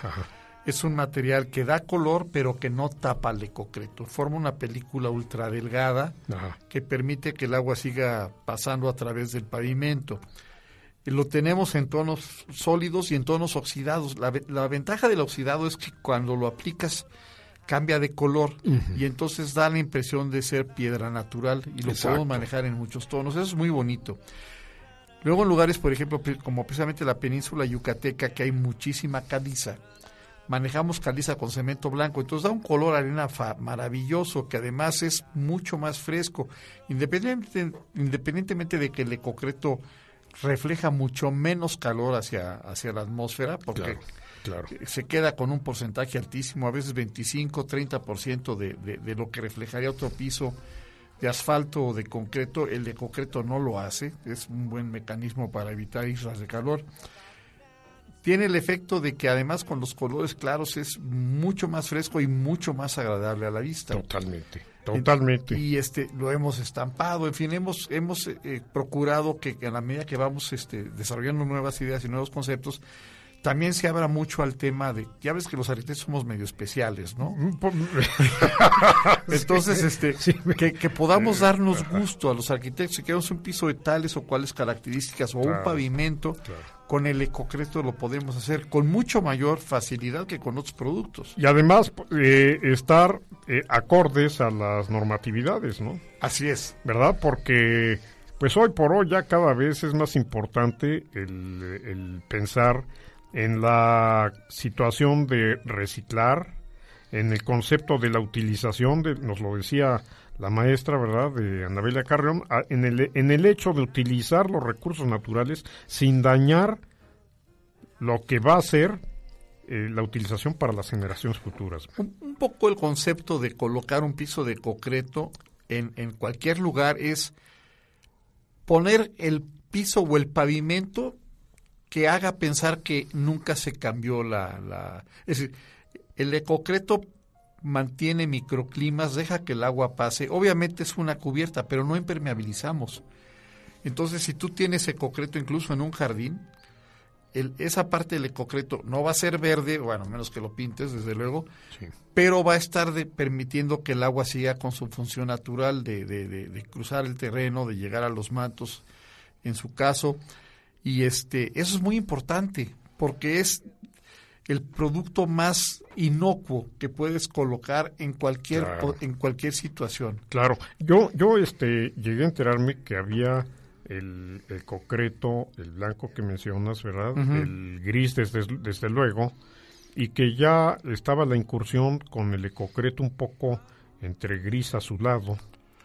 Es un material que da color pero que no tapa el ecocreto, forma una película ultra delgada que permite que el agua siga pasando a través del pavimento. Lo tenemos en tonos sólidos y en tonos oxidados. La ventaja del oxidado es que cuando lo aplicas cambia de color y entonces da la impresión de ser piedra natural y lo podemos manejar en muchos tonos. Eso es muy bonito. Luego en lugares, por ejemplo, como precisamente la península yucateca, que hay muchísima caliza, manejamos caliza con cemento blanco, entonces da un color arena maravilloso, que además es mucho más fresco, independientemente de que el Ecocreto refleja mucho menos calor hacia la atmósfera, porque claro. Se queda con un porcentaje altísimo, a veces 25-30% de lo que reflejaría otro piso de asfalto o de concreto. El Ecocreto no lo hace, es un buen mecanismo para evitar islas de calor. Tiene el efecto de que además con los colores claros es mucho más fresco y mucho más agradable a la vista. Totalmente. Y lo hemos estampado, en fin, hemos procurado que a la medida que vamos desarrollando nuevas ideas y nuevos conceptos, también se abra mucho al tema de, ya ves que los arquitectos somos medio especiales, ¿no? Entonces, que podamos darnos gusto a los arquitectos, si queremos un piso de tales o cuales características o un pavimento, con el Ecocreto lo podemos hacer con mucho mayor facilidad que con otros productos. Y además estar acordes a las normatividades, ¿no? Así es. ¿Verdad? Porque pues hoy por hoy ya cada vez es más importante el pensar en la situación de reciclar, en el concepto de la utilización, nos lo decía la maestra, ¿verdad?, de Anabelia Carrión, en el hecho de utilizar los recursos naturales sin dañar lo que va a ser la utilización para las generaciones futuras. Un poco el concepto de colocar un piso de concreto en cualquier lugar es poner el piso o el pavimento que haga pensar que nunca se cambió es decir, el Ecocreto mantiene microclimas, deja que el agua pase. Obviamente es una cubierta, pero no impermeabilizamos. Entonces, si tú tienes Ecocreto incluso en un jardín, esa parte del Ecocreto no va a ser verde, bueno, menos que lo pintes, desde luego, sí, pero va a estar permitiendo que el agua siga con su función natural de cruzar el terreno, de llegar a los mantos, en su caso. Y eso es muy importante, porque es el producto más inocuo que puedes colocar en cualquier situación. Claro. Yo llegué a enterarme que había el concreto, el blanco que mencionas, ¿verdad? Uh-huh. El gris, desde luego, y que ya estaba la incursión con el Ecocreto un poco entre gris azulado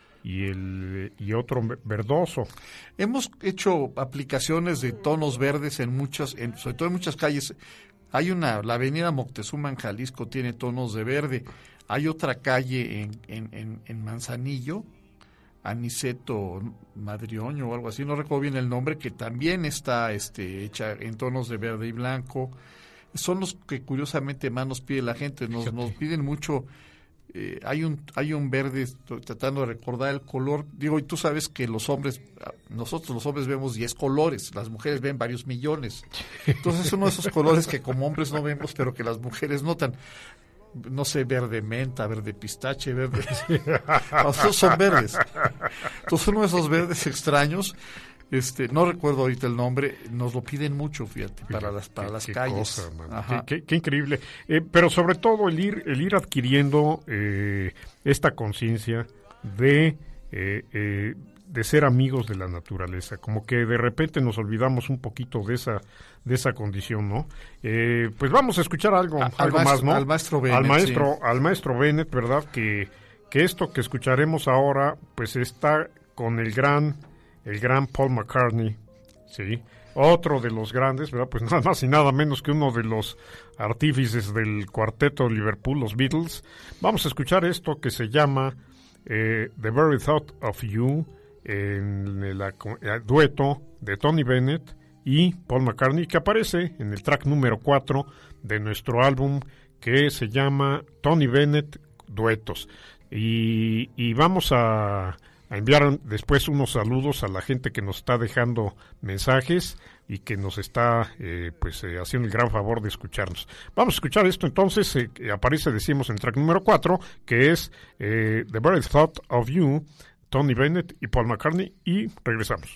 y otro verdoso. Hemos hecho aplicaciones de tonos verdes sobre todo en muchas calles. La avenida Moctezuma en Jalisco tiene tonos de verde. Hay otra calle en Manzanillo, Aniceto Madrioño o algo así, no recuerdo bien el nombre, que también está hecha en tonos de verde y blanco. Son los que curiosamente más nos pide la gente, nos piden mucho. Hay un verde, estoy tratando de recordar el color, digo, y tú sabes que nosotros los hombres vemos 10 colores, las mujeres ven varios millones, entonces es uno de esos colores que como hombres no vemos, pero que las mujeres notan. No sé, verde menta, verde pistache, verde... Todos son verdes. Entonces uno de esos verdes extraños, no recuerdo ahorita el nombre, nos lo piden mucho, fíjate, para las calles. Cosa, qué increíble. Pero sobre todo el ir adquiriendo esta conciencia de ser amigos de la naturaleza, como que de repente nos olvidamos un poquito de esa condición, ¿no? Pues vamos a escuchar algo más, ¿no? Al maestro Bennett. Al maestro Bennett, ¿verdad? Que esto que escucharemos ahora, pues está con el gran Paul McCartney, sí, otro de los grandes, ¿verdad? Pues nada más y nada menos que uno de los artífices del cuarteto de Liverpool, los Beatles. Vamos a escuchar esto que se llama The Very Thought of You, en el dueto de Tony Bennett y Paul McCartney, que aparece en el track número 4 de nuestro álbum, que se llama Tony Bennett Duetos. Y vamos a enviar después unos saludos a la gente que nos está dejando mensajes y que nos está haciendo el gran favor de escucharnos. Vamos a escuchar esto entonces, aparece, decimos, en track número 4, que es The Very Thought of You, Tony Bennett y Paul McCartney, y regresamos.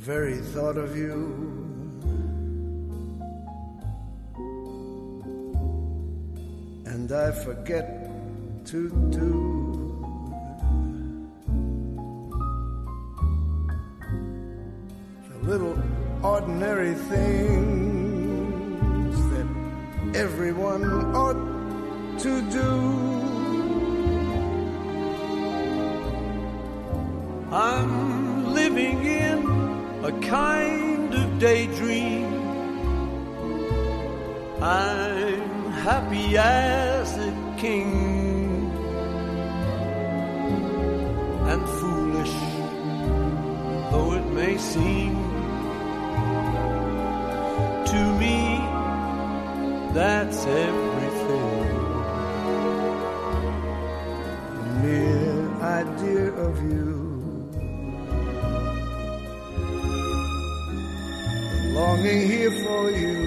very thought of you. And I forget to do the little ordinary things that everyone ought to do. I'm living in a kind of daydream. I'm happy as a king, and foolish though it may seem to me, that's everything. The mere idea of you, longing here for you.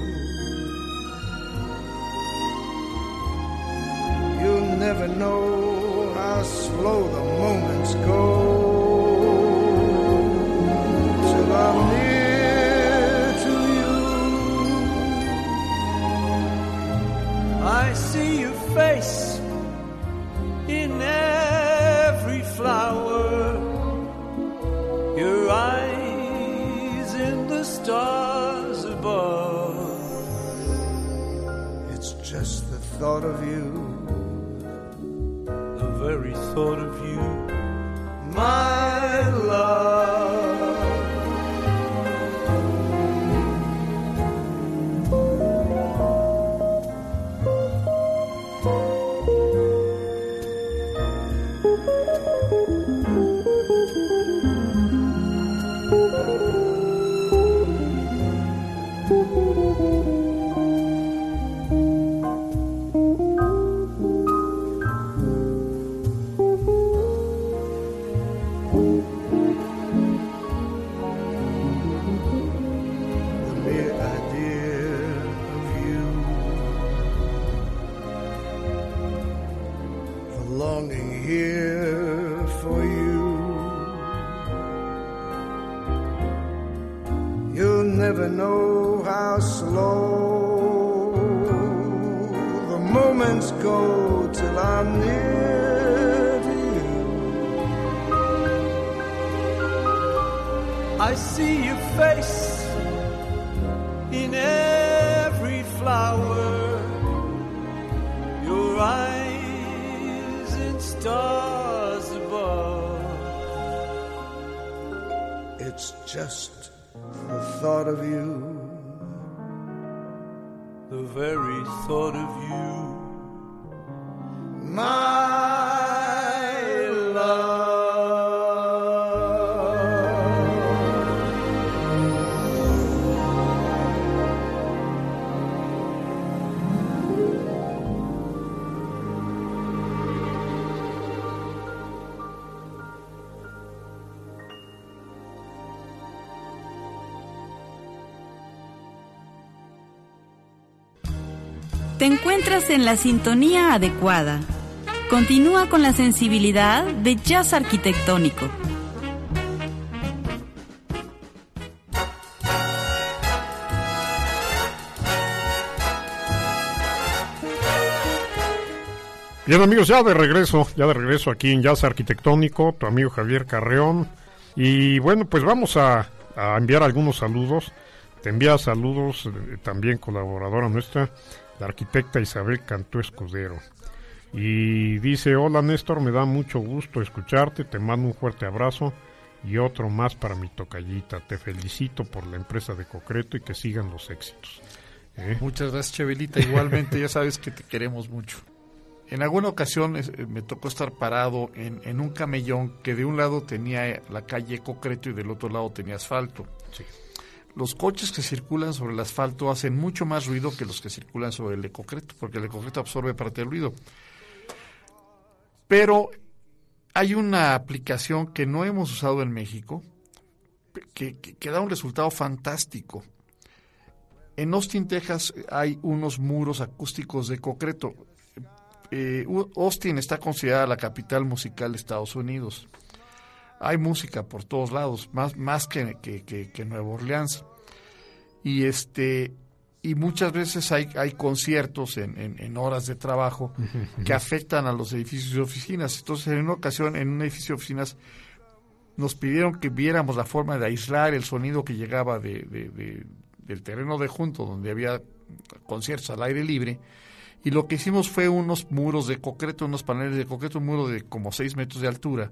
You'll never know how slow the moments go till I'm near to you. I see your face in every flower, your eyes in the stars above. It's just the thought of you, the very thought of you, my love. Never know how slow the moments go till I'm near to you. I see your face in every flower, your eyes in stars above. It's just the thought of you, the very thought of you, my love. Te encuentras en la sintonía adecuada. Continúa con la sensibilidad de jazz arquitectónico. Bien amigos, ya de regreso aquí en Jazz Arquitectónico, tu amigo Javier Carreón. Y bueno, pues vamos a enviar algunos saludos. Te envía saludos también colaboradora nuestra, la arquitecta Isabel Cantú Escudero. Y dice: hola Néstor, me da mucho gusto escucharte, te mando un fuerte abrazo y otro más para mi tocallita. Te felicito por la empresa de concreto y que sigan los éxitos. Muchas gracias, Chabelita, igualmente, ya sabes que te queremos mucho. En alguna ocasión me tocó estar parado en un camellón que de un lado tenía la calle concreto y del otro lado tenía asfalto. Sí. Los coches que circulan sobre el asfalto hacen mucho más ruido que los que circulan sobre el de concreto, porque el de concreto absorbe parte del ruido. Pero hay una aplicación que no hemos usado en México, que da un resultado fantástico. En Austin, Texas, hay unos muros acústicos de concreto. Austin está considerada la capital musical de Estados Unidos. hay música por todos lados, más que Nueva Orleans. Y muchas veces hay conciertos en horas de trabajo que afectan a los edificios de oficinas. Entonces, en una ocasión, en un edificio de oficinas, nos pidieron que viéramos la forma de aislar el sonido que llegaba del terreno de junto, donde había conciertos al aire libre. Y lo que hicimos fue unos muros de concreto, unos paneles de concreto, un muro de como 6 metros de altura,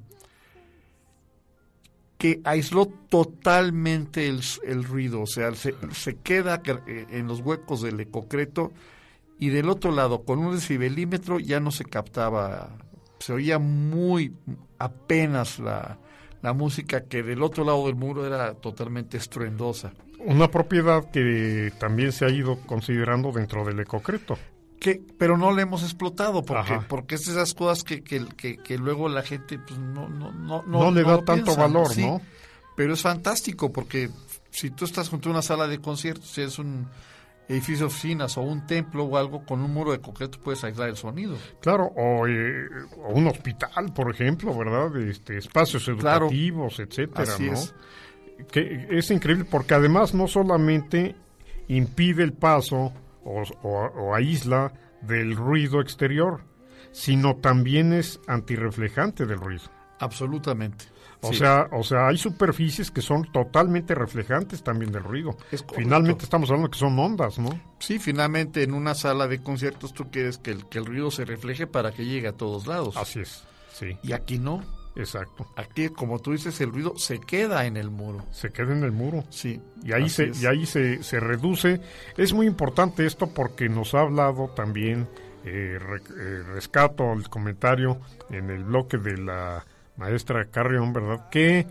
que aisló totalmente el ruido. O sea, se queda en los huecos del concreto, y del otro lado, con un decibelímetro, ya no se captaba, se oía muy apenas la música, que del otro lado del muro era totalmente estruendosa. Una propiedad que también se ha ido considerando dentro del concreto. Pero no la hemos explotado, porque es de esas cosas que luego la gente pues, no le da tanto piensa, valor, sí, ¿no? Pero es fantástico, porque si tú estás junto a una sala de conciertos, si es un edificio de oficinas o un templo o algo, con un muro de concreto puedes aislar el sonido. Claro, o un hospital, por ejemplo, ¿verdad? Espacios educativos, claro, etcétera, así ¿no? es. Que es increíble, porque además no solamente impide el paso o aísla del ruido exterior, sino también es antirreflejante del ruido. Absolutamente. O sí. sea, hay superficies que son totalmente reflejantes también del ruido. Finalmente estamos hablando que son ondas, ¿no? Sí, finalmente en una sala de conciertos tú quieres que el ruido se refleje para que llegue a todos lados. Así es, sí. Y aquí no. Exacto. Aquí, como tú dices, el ruido se queda en el muro. Se queda en el muro. Sí. Y ahí se reduce. Es muy importante esto, porque nos ha hablado también, rescato el comentario en el bloque de la maestra Carrión, ¿verdad? Que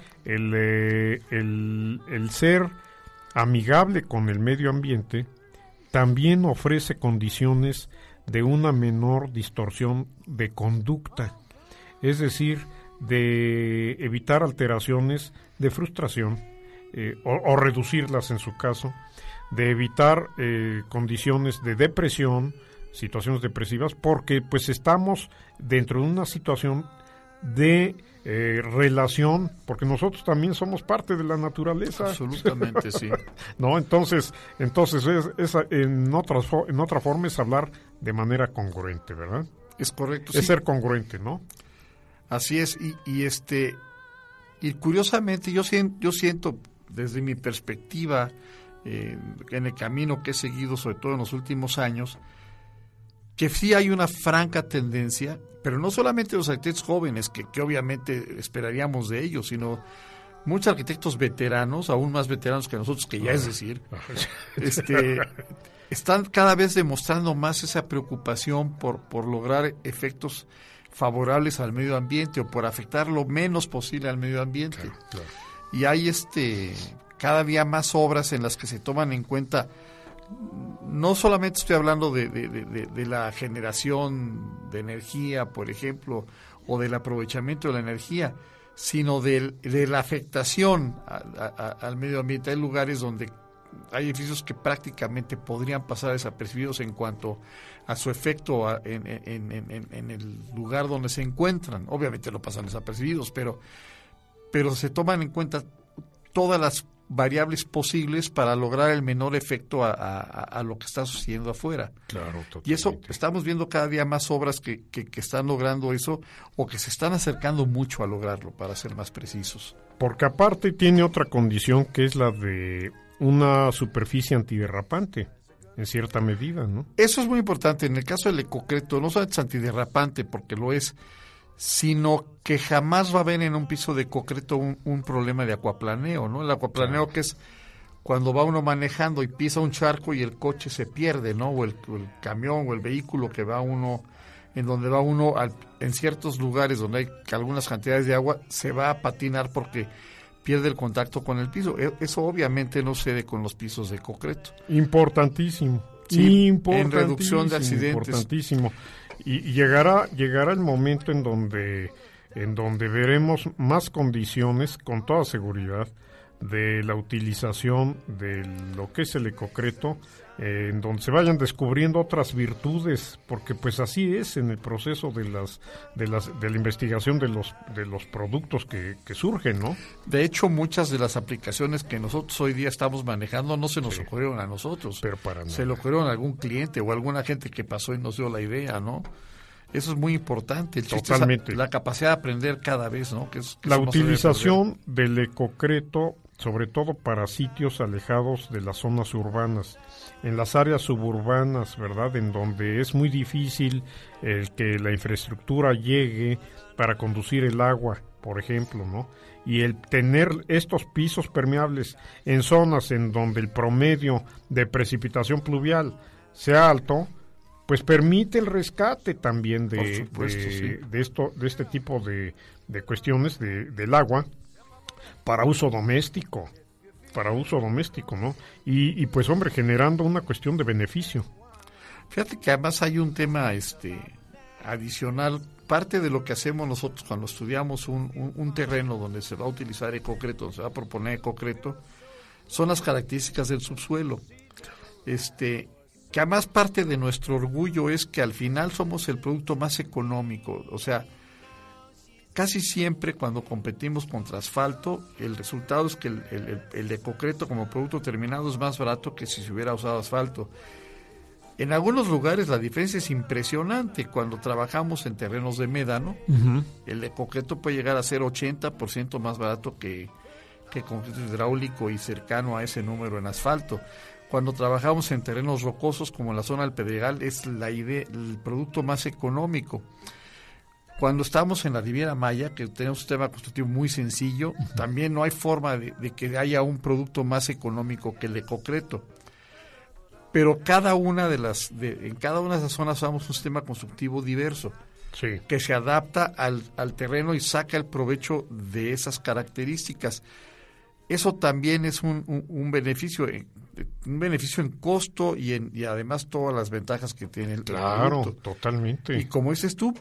el ser amigable con el medio ambiente también ofrece condiciones de una menor distorsión de conducta. Es decir, de evitar alteraciones de frustración o reducirlas en su caso, de evitar condiciones de depresión, situaciones depresivas, porque pues estamos dentro de una situación de relación, porque nosotros también somos parte de la naturaleza. Absolutamente, sí. No, entonces en otra forma es hablar de manera congruente, ¿verdad? Es correcto. Es ser congruente, ¿no? Así es, y curiosamente yo siento desde mi perspectiva en el camino que he seguido, sobre todo en los últimos años, que sí hay una franca tendencia, pero no solamente los arquitectos jóvenes, que obviamente esperaríamos de ellos, sino muchos arquitectos veteranos, aún más veteranos que nosotros, que ya es decir, están cada vez demostrando más esa preocupación por lograr efectos favorables al medio ambiente, o por afectar lo menos posible al medio ambiente. Claro. Y hay cada día más obras en las que se toman en cuenta, no solamente estoy hablando de la generación de energía, por ejemplo, o del aprovechamiento de la energía, sino de la afectación al medio ambiente. Hay lugares donde hay edificios que prácticamente podrían pasar desapercibidos en cuanto a su efecto en el lugar donde se encuentran. Obviamente no pasan desapercibidos, pero se toman en cuenta todas las variables posibles para lograr el menor efecto a lo que está sucediendo afuera. Claro, totalmente. Y eso, estamos viendo cada día más obras que están logrando eso, o que se están acercando mucho a lograrlo, para ser más precisos. Porque aparte tiene otra condición, que es la de una superficie antiderrapante, en cierta medida, ¿no? Eso es muy importante. En el caso del concreto, no solamente es antiderrapante, porque lo es, sino que jamás va a haber en un piso de concreto un problema de acuaplaneo, ¿no? El acuaplaneo, que es cuando va uno manejando y pisa un charco y el coche se pierde, ¿no? O el camión o el vehículo que va uno, en donde va uno en ciertos lugares donde hay algunas cantidades de agua, se va a patinar porque pierde el contacto con el piso. Eso obviamente no sucede con los pisos de concreto. Importantísimo. Sí, en reducción de accidentes. Importantísimo. Y llegará el momento en donde veremos más condiciones, con toda seguridad, de la utilización de lo que es el concreto en donde se vayan descubriendo otras virtudes, porque pues así es en el proceso de la investigación de los productos que surgen, ¿no? De hecho, muchas de las aplicaciones que nosotros hoy día estamos manejando no se nos ocurrieron a nosotros, pero para nada. Se le ocurrieron a algún cliente o a alguna gente que pasó y nos dio la idea, ¿no? Eso es muy importante. El chiste es la capacidad de aprender cada vez, ¿no? Que la utilización del ecocreto, sobre todo para sitios alejados de las zonas urbanas, en las áreas suburbanas, ¿verdad? En donde es muy difícil que la infraestructura llegue para conducir el agua, por ejemplo, ¿no? Y el tener estos pisos permeables en zonas en donde el promedio de precipitación pluvial sea alto, pues permite el rescate también de este tipo de cuestiones del agua para uso doméstico, ¿no? Y pues, hombre, generando una cuestión de beneficio. Fíjate que además hay un tema adicional. Parte de lo que hacemos nosotros cuando estudiamos un terreno donde se va a utilizar ecocreto, donde se va a proponer ecocreto, son las características del subsuelo. Que además parte de nuestro orgullo es que al final somos el producto más económico. O sea, casi siempre cuando competimos contra asfalto, el resultado es que el ecocreto como producto terminado es más barato que si se hubiera usado asfalto. En algunos lugares la diferencia es impresionante. Cuando trabajamos en terrenos de médano, el ecocreto puede llegar a ser 80% más barato que concreto hidráulico y cercano a ese número en asfalto. Cuando trabajamos en terrenos rocosos como en la zona del Pedregal es el producto más económico. Cuando estamos en la Riviera Maya, que tenemos un sistema constructivo muy sencillo, también no hay forma de que haya un producto más económico que el ecocreto. Pero en cada una de esas zonas usamos un sistema constructivo diverso, que se adapta al terreno y saca el provecho de esas características. Eso también es un beneficio en costo y además todas las ventajas que tiene el producto. Claro, totalmente. Y como dices tú,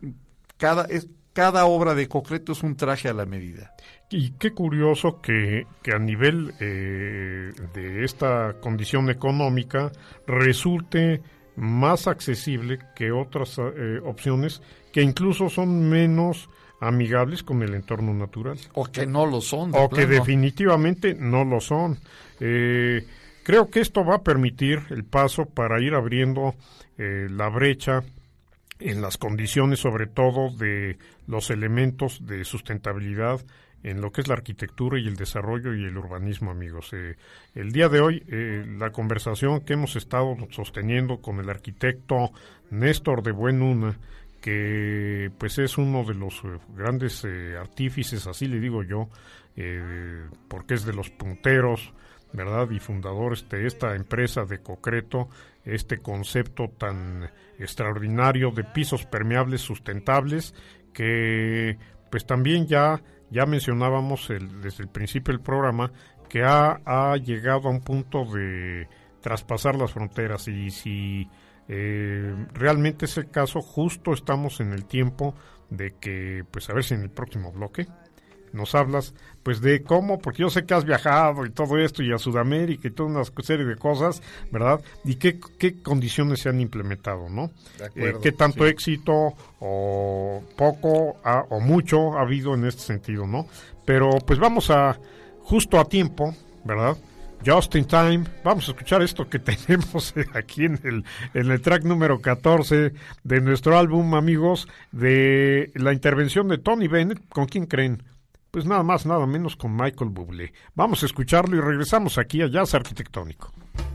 cada obra de concreto es un traje a la medida. Y qué curioso que a nivel de esta condición económica resulte más accesible que otras opciones que incluso son menos amigables con el entorno natural. O que no lo son. O que definitivamente no lo son. Creo que esto va a permitir el paso para ir abriendo la brecha en las condiciones, sobre todo de los elementos de sustentabilidad en lo que es la arquitectura y el desarrollo y el urbanismo, amigos. El día de hoy, la conversación que hemos estado sosteniendo con el arquitecto Néstor de Buenuna, que pues es uno de los grandes artífices, así le digo yo, porque es de los punteros, ¿verdad? Y fundadores de esta empresa de Ecocreto, este concepto tan extraordinario de pisos permeables sustentables, que pues también ya mencionábamos desde el principio del programa, que ha llegado a un punto de traspasar las fronteras, y si realmente es el caso, justo estamos en el tiempo de que, pues a ver si en el próximo bloque nos hablas pues de cómo, porque yo sé que has viajado y todo esto, y a Sudamérica y toda una serie de cosas, ¿verdad? Y qué condiciones se han implementado, ¿no? De acuerdo, qué tanto éxito o poco o mucho ha habido en este sentido, ¿no? Pero pues vamos justo a tiempo, ¿verdad? Just in time, vamos a escuchar esto que tenemos aquí en el track número 14 de nuestro álbum, amigos, de la intervención de Tony Bennett. ¿Con quién creen? Pues nada más, nada menos con Michael Bublé. Vamos a escucharlo y regresamos aquí a Jazz Arquitectónico.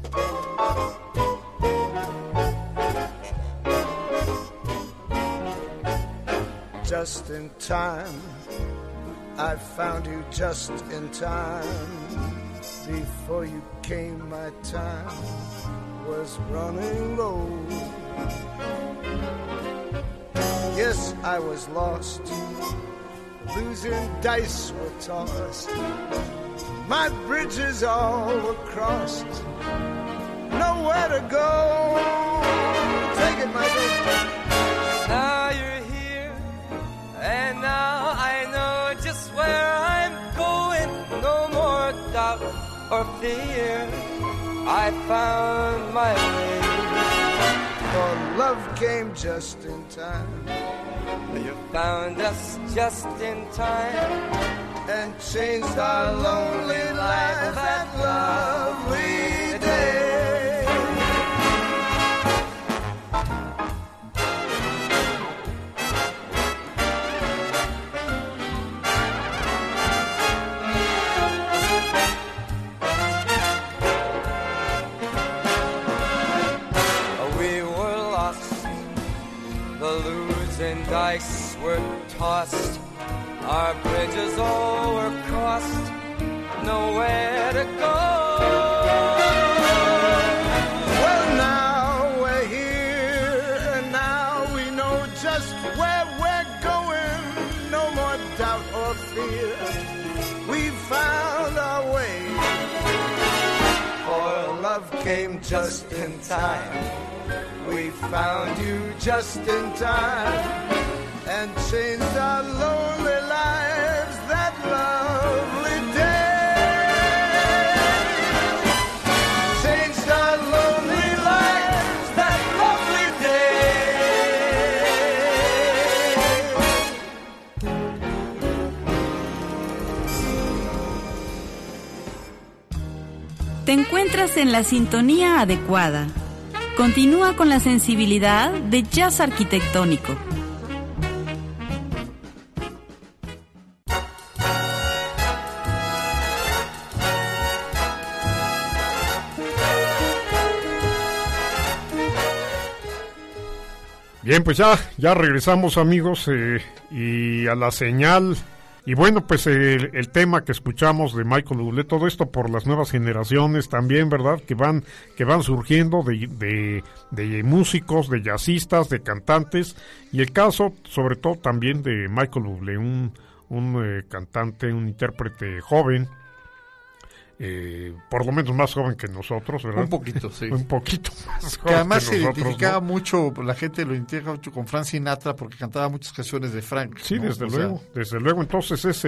Just in time, I found you just in time. Before you came, my time was running low. Yes, I was lost, losing dice were tossed, my bridges all were crossed, nowhere to go. Take it, Michael. Now you're here, and now I know just where I'm going. No more doubt or fear. I found my way. For love came just in time. You found us just in time and changed our lonely life that lovely day. We were lost, the losing dice were tossed, our bridges all were crossed, nowhere to go. Well, now we're here, and now we know just where we're going. No more doubt or fear, we found our way. For love came just in time. We found you just in time and changed our lonely lives that lovely day. Changed our lonely lives that lovely day. Te encuentras en la sintonía adecuada. Continúa con la sensibilidad de jazz arquitectónico. Bien, pues ya regresamos, amigos, y a la señal. Y bueno, pues el tema que escuchamos de Michael Bublé, todo esto por las nuevas generaciones también, ¿verdad? Que van surgiendo de músicos, de jazzistas, de cantantes. Y el caso, sobre todo, también de Michael Bublé, un cantante, un intérprete joven, por lo menos más joven que nosotros, ¿verdad? Un poquito, sí. Un poquito más joven que además que nosotros, se identificaba ¿no? mucho, la gente lo identifica mucho con Frank Sinatra porque cantaba muchas canciones de Frank. Sí, ¿no? desde luego. Entonces es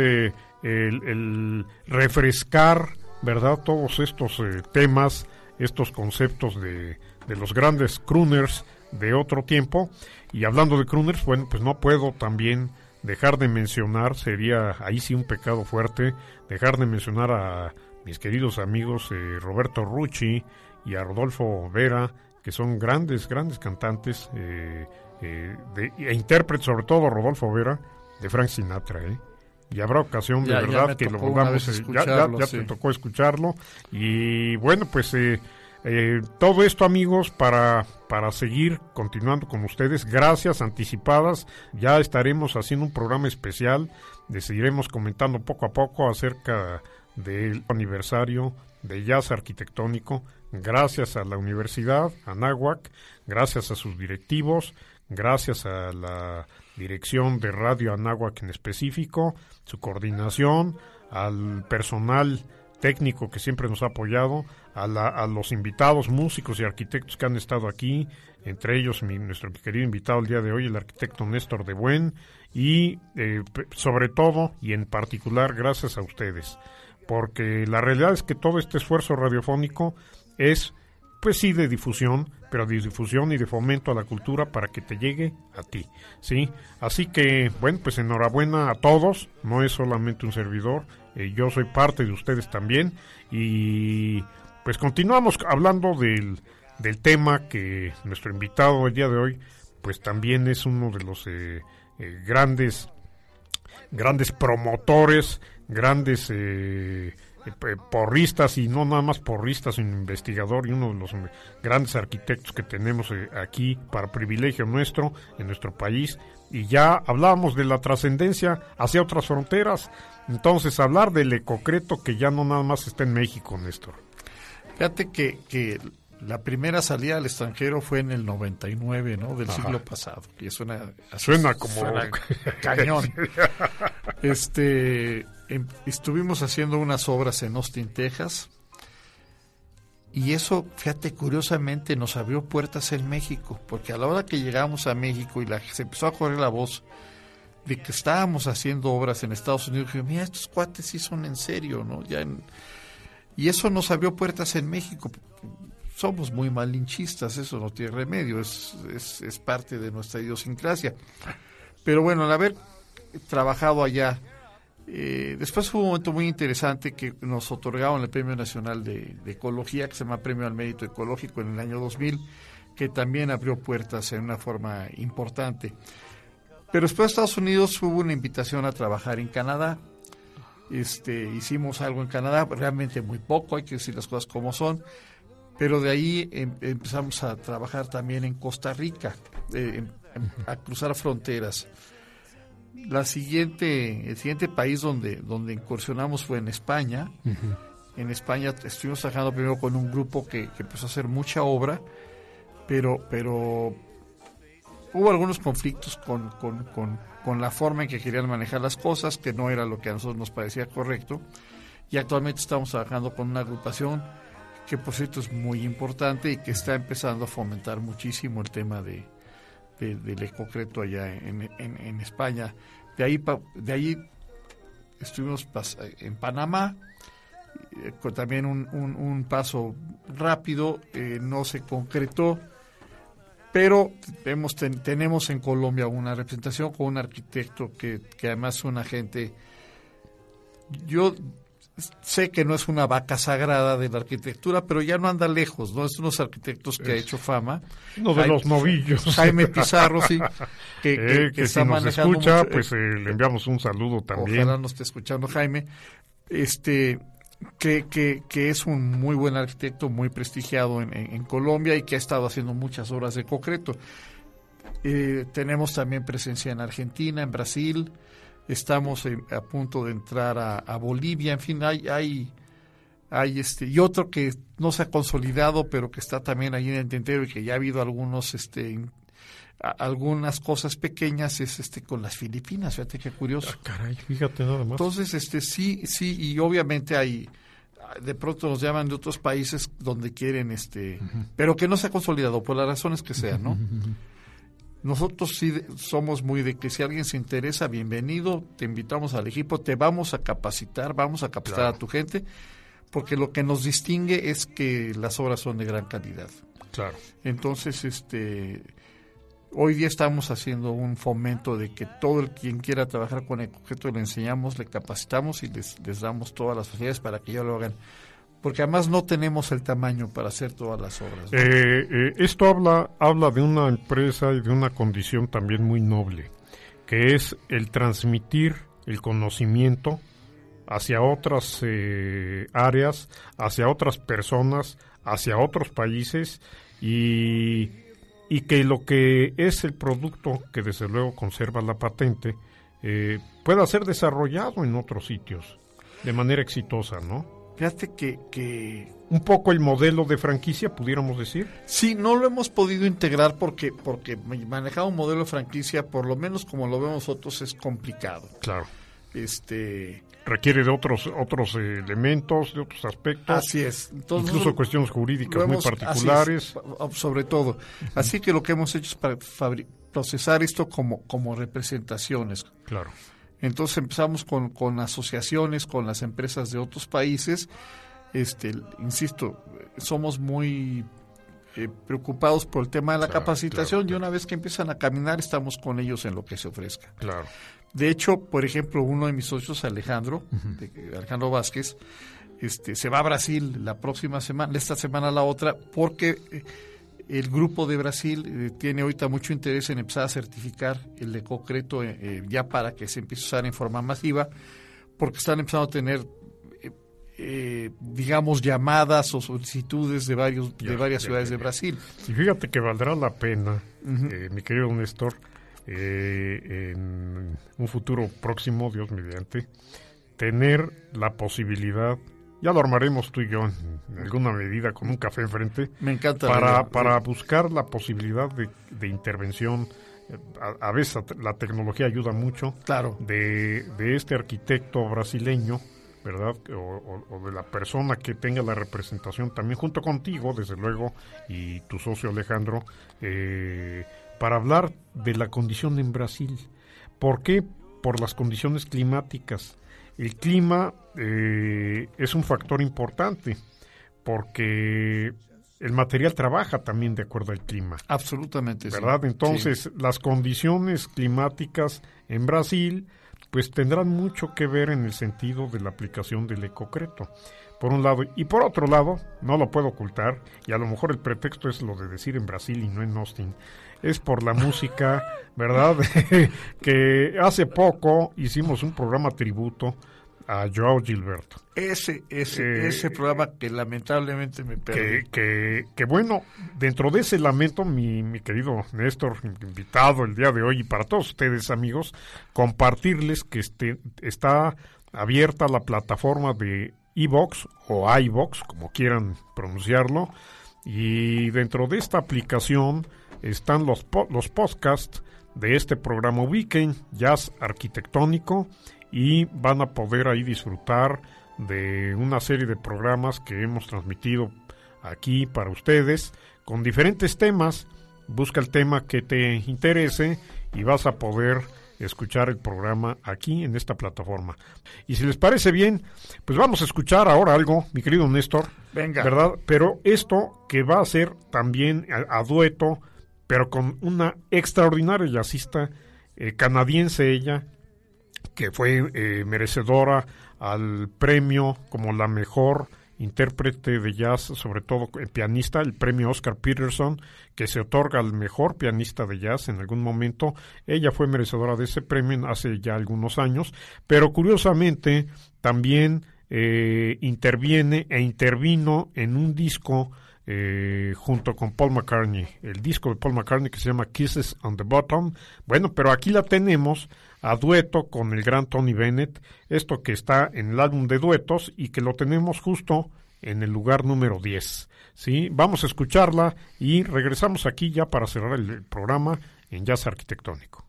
el refrescar, ¿verdad? Todos estos temas, estos conceptos de los grandes crooners de otro tiempo. Y hablando de crooners, bueno, pues no puedo también dejar de mencionar, sería ahí sí un pecado fuerte, dejar de mencionar a mis queridos amigos Roberto Rucci y a Rodolfo Vera, que son grandes cantantes e intérpretes, sobre todo Rodolfo Vera, de Frank Sinatra, y habrá ocasión de verdad que lo volvamos ya sí. Te tocó escucharlo. Y bueno, pues todo esto, amigos, para seguir continuando con ustedes, gracias anticipadas. Ya estaremos haciendo un programa especial, seguiremos comentando poco a poco acerca del aniversario de jazz arquitectónico, gracias a la Universidad Anáhuac, gracias a sus directivos, gracias a la dirección de Radio Anáhuac en específico, su coordinación, al personal técnico que siempre nos ha apoyado, a los invitados, músicos y arquitectos que han estado aquí, entre ellos nuestro querido invitado el día de hoy, el arquitecto Néstor de Buen, y sobre todo y en particular gracias a ustedes, porque la realidad es que todo este esfuerzo radiofónico es, pues sí, de difusión, pero de difusión y de fomento a la cultura para que te llegue a ti, ¿sí? Así que, bueno, pues enhorabuena a todos, no es solamente un servidor, yo soy parte de ustedes también, y pues continuamos hablando del tema que nuestro invitado el día de hoy, pues también es uno de los grandes promotores, grandes porristas, y no nada más porristas, sino investigador, y uno de los grandes arquitectos que tenemos aquí para privilegio nuestro, en nuestro país. Y ya hablábamos de la trascendencia hacia otras fronteras, entonces hablar del Ecocreto, que ya no nada más está en México, Néstor. Fíjate que la primera salida al extranjero fue en el 99, ¿no? Del siglo pasado. Que suena cañón. Estuvimos haciendo unas obras en Austin, Texas. Y eso, fíjate, curiosamente nos abrió puertas en México. Porque a la hora que llegamos a México y se empezó a correr la voz de que estábamos haciendo obras en Estados Unidos, dije, mira, estos cuates sí son en serio, ¿no? Y eso nos abrió puertas en México. Somos muy malinchistas, eso no tiene remedio, es parte de nuestra idiosincrasia. Pero bueno, al haber trabajado allá, después hubo un momento muy interesante que nos otorgaron el Premio Nacional de Ecología, que se llama Premio al Mérito Ecológico en el año 2000, que también abrió puertas en una forma importante. Pero después de Estados Unidos hubo una invitación a trabajar en Canadá. Hicimos algo en Canadá, realmente muy poco, hay que decir las cosas como son, pero de ahí empezamos a trabajar también en Costa Rica, a cruzar fronteras. El siguiente país donde incursionamos fue en España. Uh-huh. En España estuvimos trabajando primero con un grupo que empezó a hacer mucha obra, pero hubo algunos conflictos con la forma en que querían manejar las cosas, que no era lo que a nosotros nos parecía correcto, y actualmente estamos trabajando con una agrupación que por cierto es muy importante y que está empezando a fomentar muchísimo el tema del ecocreto allá en España. De ahí estuvimos en Panamá, con también un paso rápido, no se concretó, pero tenemos en Colombia una representación con un arquitecto que además es una gente. Yo sé que no es una vaca sagrada de la arquitectura, pero ya no anda lejos, ¿no? Es unos arquitectos que ha hecho fama. Uno de los novillos. Jaime Pizarro, sí. Que si está nos manejando escucha, mucho, pues le enviamos un saludo también. Ojalá nos esté escuchando Jaime. Que es un muy buen arquitecto, muy prestigiado en Colombia y que ha estado haciendo muchas obras de concreto. Tenemos también presencia en Argentina, en Brasil, estamos a punto de entrar a Bolivia, en fin, hay y otro que no se ha consolidado, pero que está también ahí en el tintero y que ya ha habido algunas cosas pequeñas, es con las Filipinas, fíjate qué curioso. Caray, fíjate nada más. Entonces, sí, y obviamente de pronto nos llaman de otros países donde quieren, uh-huh. pero que no se ha consolidado por las razones que sean, ¿no? Uh-huh. Nosotros sí somos muy de que si alguien se interesa, bienvenido, te invitamos al equipo, te vamos a capacitar claro. A tu gente, porque lo que nos distingue es que las obras son de gran calidad. Claro. Entonces, hoy día estamos haciendo un fomento de que todo el quien quiera trabajar con el concreto le enseñamos, le capacitamos y les damos todas las facilidades para que ya lo hagan. Porque además no tenemos el tamaño para hacer todas las obras, ¿no? Esto habla de una empresa y de una condición también muy noble, que es el transmitir el conocimiento hacia otras áreas, hacia otras personas, hacia otros países y que lo que es el producto, que desde luego conserva la patente, pueda ser desarrollado en otros sitios de manera exitosa, ¿no? Fíjate que un poco el modelo de franquicia, pudiéramos decir. Sí, no lo hemos podido integrar porque manejar un modelo de franquicia, por lo menos como lo vemos nosotros, es complicado. Claro. Requiere de otros elementos, de otros aspectos. Así es. Entonces, incluso cuestiones jurídicas muy particulares. Sobre todo. Uh-huh. Así que lo que hemos hecho es para procesar esto como representaciones. Claro. Entonces empezamos con asociaciones, con las empresas de otros países. Insisto, somos muy preocupados por el tema de la capacitación y una vez que empiezan a caminar estamos con ellos en lo que se ofrezca. Claro. De hecho, por ejemplo, uno de mis socios, Alejandro Vázquez, se va a Brasil la próxima semana, esta semana la otra, porque el grupo de Brasil tiene ahorita mucho interés en empezar a certificar el ecocreto ya para que se empiece a usar en forma masiva, porque están empezando a tener digamos llamadas o solicitudes de varias ciudades de Brasil. Y fíjate que valdrá la pena, uh-huh. Mi querido Néstor, en un futuro próximo, Dios mediante, tener la posibilidad, ya lo armaremos tú y yo en alguna medida con un café enfrente. Me encanta. Para buscar la posibilidad de intervención. A veces la tecnología ayuda mucho. Claro. De este arquitecto brasileño, ¿verdad? O de la persona que tenga la representación también junto contigo, desde luego, y tu socio Alejandro, para hablar de la condición en Brasil. ¿Por qué? Por las condiciones climáticas. el clima es un factor importante, porque el material trabaja también de acuerdo al clima. Absolutamente, ¿verdad? sí. Entonces, sí. Las condiciones climáticas en Brasil, pues tendrán mucho que ver en el sentido de la aplicación del ecocreto, por un lado. Y por otro lado, no lo puedo ocultar, y a lo mejor el pretexto es lo de decir en Brasil y no en Austin, es por la música, ¿verdad? Que hace poco hicimos un programa tributo a Joao Gilberto. Ese programa que lamentablemente me perdí. Que bueno, dentro de ese lamento, mi querido Néstor, invitado el día de hoy, y para todos ustedes, amigos, compartirles que está abierta la plataforma de iVoox o iVoox, como quieran pronunciarlo, y dentro de esta aplicación están los podcasts de este programa. Ubiquen Jazz Arquitectónico y van a poder ahí disfrutar de una serie de programas que hemos transmitido aquí para ustedes con diferentes temas. Busca el tema que te interese y vas a poder escuchar el programa aquí en esta plataforma. Y si les parece bien, pues vamos a escuchar ahora algo, mi querido Néstor. Venga. ¿Verdad? Pero esto que va a ser también a dueto, pero con una extraordinaria jazzista canadiense ella, que fue merecedora al premio como la mejor intérprete de jazz, sobre todo pianista, el premio Oscar Peterson, que se otorga al mejor pianista de jazz en algún momento. Ella fue merecedora de ese premio hace ya algunos años, pero curiosamente también intervino en un disco junto con Paul McCartney, el disco de Paul McCartney que se llama Kisses on the Bottom. Bueno, pero aquí la tenemos a dueto con el gran Tony Bennett, esto que está en el álbum de duetos y que lo tenemos justo en el lugar número 10. ¿Sí? Vamos a escucharla y regresamos aquí ya para cerrar el programa en Jazz Arquitectónico.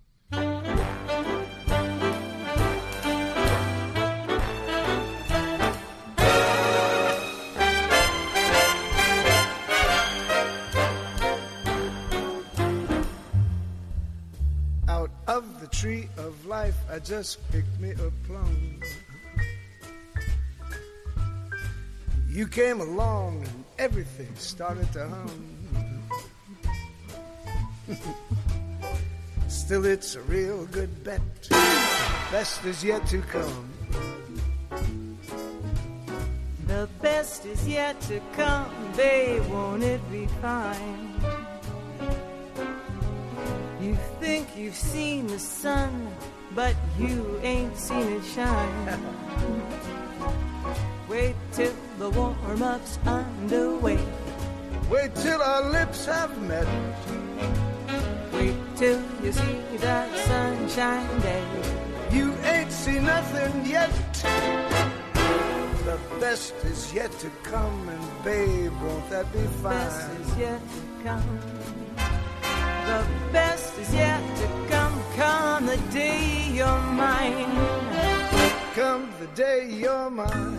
Of the tree of life, I just picked me a plum. You came along and everything started to hum. Still, it's a real good bet. Best is yet to come. The best is yet to come, babe, won't it be fine? You think you've seen the sun, but you ain't seen it shine. Wait till the warm-up's underway. Wait till our lips have met. Wait till you see that sunshine day. You ain't seen nothing yet. The best is yet to come, and babe, won't that be fine? The best is yet to come. The best is yet to come, come the day you're mine. Come the day you're mine,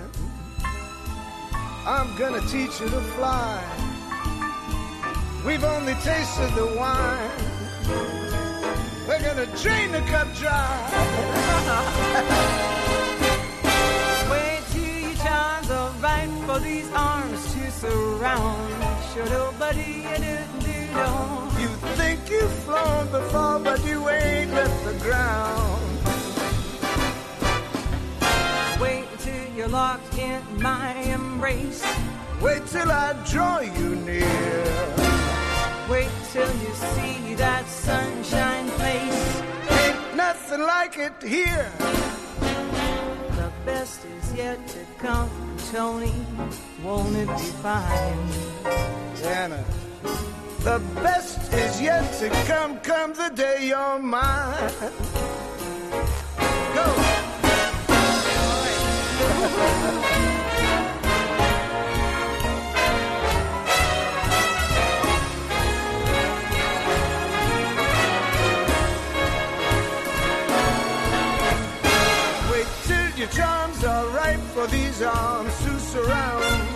I'm gonna teach you to fly. We've only tasted the wine, we're gonna drain the cup dry. Wait till your charms are right for these arms to surround. Sure nobody do. You think you've flown before, but you ain't left the ground. Wait till you're locked in my embrace. Wait till I draw you near. Wait till you see that sunshine place. Ain't nothing like it here. The best is yet to come, Tony, won't it be fine? Anna, the best is yet to come, come the day you're mine. Go! Wait till your charms are ripe for these arms to surround.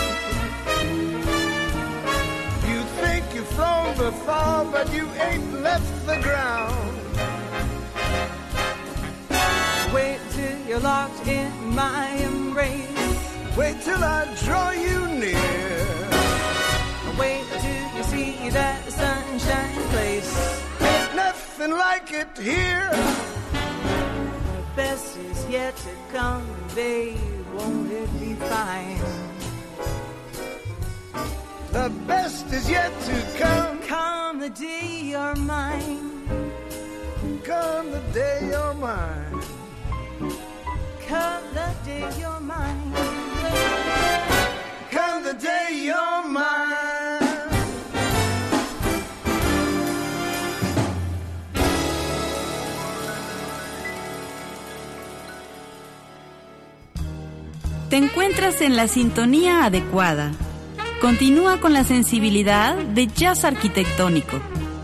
You've flown before, but you ain't left the ground. Wait till you're locked in my embrace. Wait till I draw you near. Wait till you see that sunshine place. Ain't nothing like it here. The best is yet to come, babe, won't it be fine? The best is yet to come. Come the day you're mine. Come the day you're mine. Come the day you're mine. Come the day you're mine. Te encuentras en la sintonía adecuada. Continúa con la sensibilidad de jazz arquitectónico.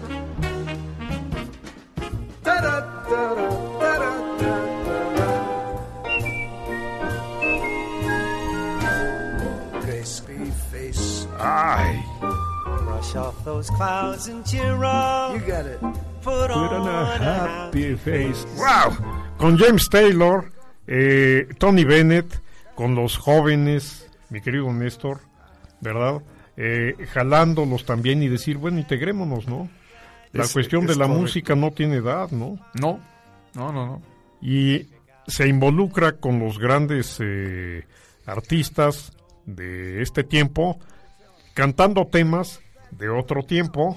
Crispy face. Ay, Brush off those clouds and cheer up. You got it. Put on a happy face. Wow, con James Taylor, Tony Bennett, con los jóvenes, mi querido Néstor, ¿verdad? Jalándolos también y decir, bueno, integrémonos, ¿no? La cuestión de la correcto. música no tiene edad, ¿no? No. Y se involucra con los grandes artistas de este tiempo, cantando temas de otro tiempo,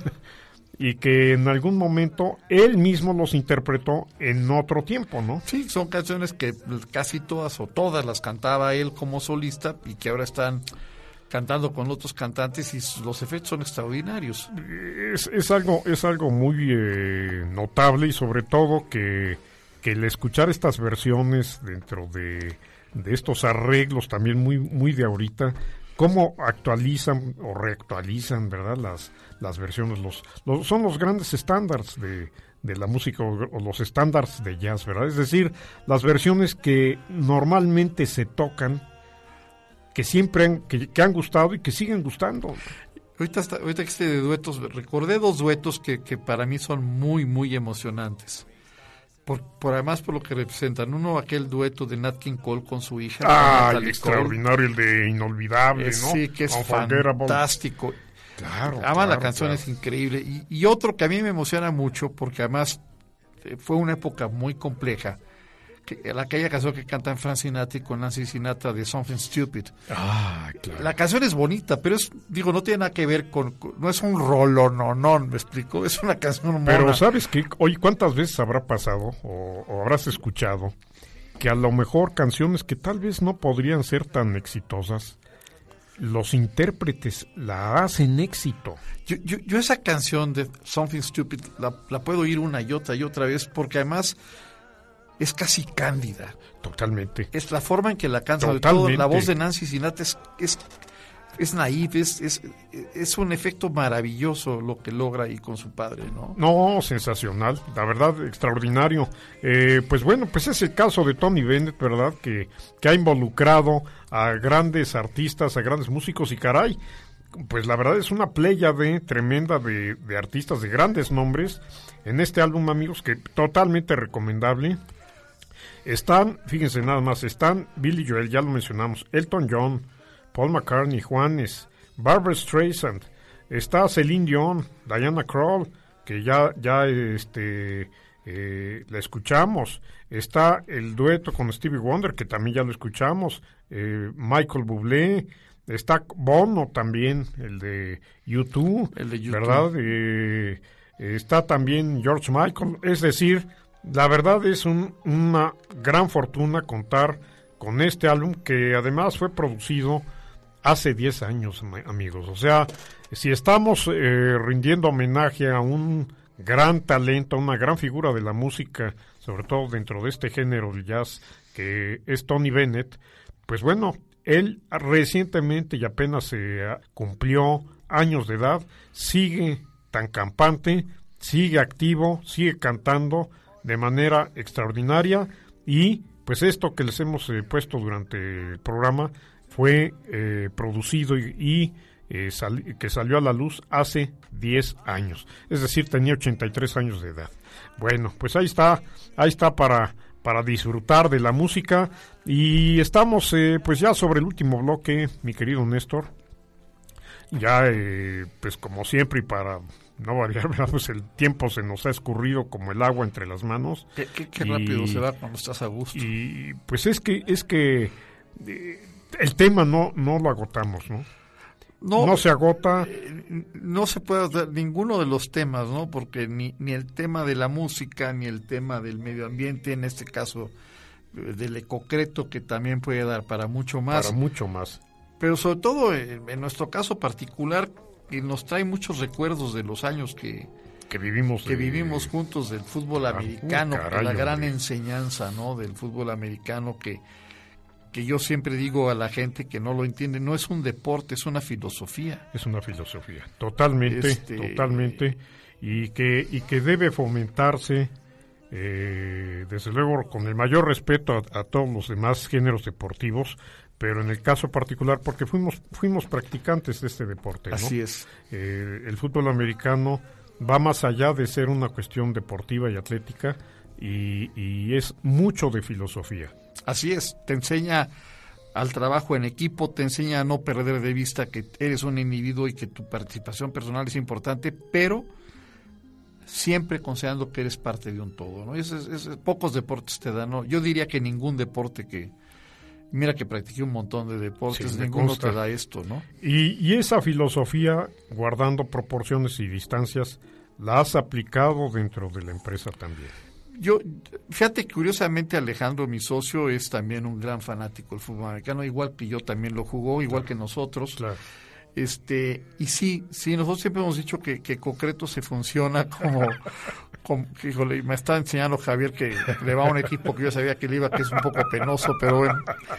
y que en algún momento él mismo los interpretó en otro tiempo, ¿no? Sí, son canciones que casi todas o todas las cantaba él como solista y que ahora están cantando con otros cantantes y los efectos son extraordinarios. Es algo muy notable, y sobre todo que el escuchar estas versiones dentro de estos arreglos también muy de ahorita, cómo actualizan o reactualizan, ¿verdad? Las versiones, son los grandes estándares de la música, o los estándares de jazz, ¿verdad? Es decir, las versiones que normalmente se tocan, que siempre que han gustado y que siguen gustando. Ahorita que de duetos, recordé dos duetos que para mí son muy emocionantes. Por además por lo que representan. Uno, aquel dueto de Nat King Cole con su hija. Ah, extraordinario, el de Inolvidable, ¿no? Sí, que es Unforgettable. Fantástico. Claro. La canción es increíble. Y otro que a mí me emociona mucho, porque además fue una época muy compleja, aquella canción que cantan Frank Sinatra con Nancy Sinatra de Something Stupid. Ah, claro. La canción es bonita, pero no tiene nada que ver no es un rollo, no, ¿me explico? Es una canción mona. Pero ¿sabes qué? Oye, ¿cuántas veces habrá pasado o habrás escuchado que a lo mejor canciones que tal vez no podrían ser tan exitosas, los intérpretes la hacen éxito? Yo esa canción de Something Stupid la puedo oír una y otra vez, porque además es casi cándida. Totalmente. Es la forma en que la canta, sobre Totalmente. todo la voz de Nancy Sinatra es naif, es un efecto maravilloso lo que logra ahí con su padre, ¿no? No, sensacional, la verdad, extraordinario. Pues bueno, pues es el caso de Tony Bennett, ¿verdad? Que ha involucrado a grandes artistas, a grandes músicos, y caray, pues la verdad es una pléyade tremenda de artistas de grandes nombres en este álbum, amigos, que totalmente recomendable. Fíjense nada más, están Billy Joel, ya lo mencionamos, Elton John, Paul McCartney, Juanes, Barbra Streisand, está Celine Dion, Diana Krall, que ya la escuchamos, está el dueto con Stevie Wonder, que también ya lo escuchamos, Michael Bublé, está Bono también, el de U2, ¿verdad? Está también George Michael, es decir, la verdad es una gran fortuna contar con este álbum, que además fue producido hace 10 años, amigos. O sea, si estamos rindiendo homenaje a un gran talento, a una gran figura de la música, sobre todo dentro de este género del jazz, que es Tony Bennett, pues bueno, él recientemente y apenas se cumplió años de edad, sigue tan campante, sigue activo, sigue cantando de manera extraordinaria, y pues esto que les hemos puesto durante el programa fue producido y que salió a la luz hace 10 años, es decir, tenía 83 años de edad. Bueno, pues ahí está para disfrutar de la música. Y estamos pues ya sobre el último bloque, mi querido Néstor. Ya pues como siempre, y para no variar, ¿verdad? Pues el tiempo se nos ha escurrido como el agua entre las manos. Qué rápido se va cuando estás a gusto. Y pues es que el tema no lo agotamos, ¿no? No se agota. No se puede hacer ninguno de los temas, ¿no? Porque ni el tema de la música, ni el tema del medio ambiente, en este caso del ecocreto, que también puede dar para mucho más. Para mucho más. Pero sobre todo, en nuestro caso particular, que nos trae muchos recuerdos de los años que vivimos juntos del fútbol americano, caray, la gran hombre. enseñanza, ¿no? Del fútbol americano que yo siempre digo a la gente que no lo entiende, no es un deporte, es una filosofía. Es una filosofía, totalmente, totalmente, y que debe fomentarse, desde luego, con el mayor respeto a todos los demás géneros deportivos, pero en el caso particular, porque fuimos practicantes de este deporte, ¿no? Así es. El fútbol americano va más allá de ser una cuestión deportiva y atlética, y es mucho de filosofía. Así es, te enseña al trabajo en equipo, te enseña a no perder de vista que eres un individuo y que tu participación personal es importante, pero siempre considerando que eres parte de un todo, ¿no? Pocos deportes te dan, ¿no? Yo diría que ningún deporte mira que practiqué un montón de deportes, Sí, ninguno te da esto, ¿no? Y esa filosofía, guardando proporciones y distancias, la has aplicado dentro de la empresa también. Fíjate, curiosamente Alejandro, mi socio, es también un gran fanático del fútbol americano, igual que yo también lo jugó, igual que nosotros. Claro. Y sí, nosotros siempre hemos dicho que Concreto se funciona como híjole, me está enseñando Javier que le va a un equipo que yo sabía que le iba, que es un poco penoso, pero bueno,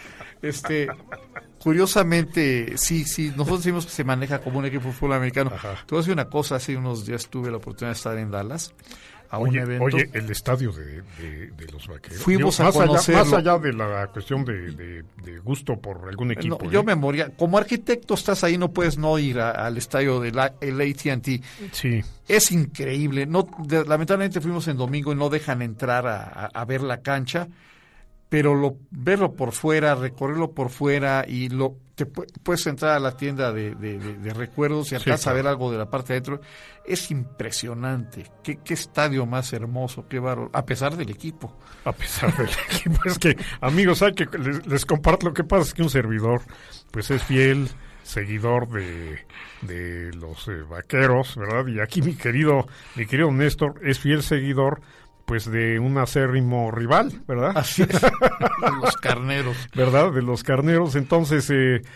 curiosamente, sí, nosotros decimos que se maneja como un equipo de fútbol americano. Ajá. Te voy a decir una cosa, hace unos días tuve la oportunidad de estar en Dallas a un evento. Oye, el estadio de los Vaqueros. Fuimos a más conocerlo. más allá de la cuestión de gusto por algún equipo. No, yo me moría. Como arquitecto estás ahí, no puedes no ir al estadio del AT&T. Sí. Es increíble. Lamentablemente fuimos en domingo y no dejan entrar a ver la cancha, pero verlo por fuera, recorrerlo por fuera y puedes entrar a la tienda de recuerdos y alcanzas a ver algo de la parte de adentro. Es impresionante. Qué estadio más hermoso, qué bárbaro, a pesar del equipo. A pesar del equipo. Es que, amigos, hay que les comparto. Lo que pasa es que un servidor pues es fiel seguidor de los Vaqueros, ¿verdad? Y aquí mi querido Néstor es fiel seguidor pues de un acérrimo rival, ¿verdad? Así es, de los Carneros. ¿Verdad? De los Carneros. Entonces,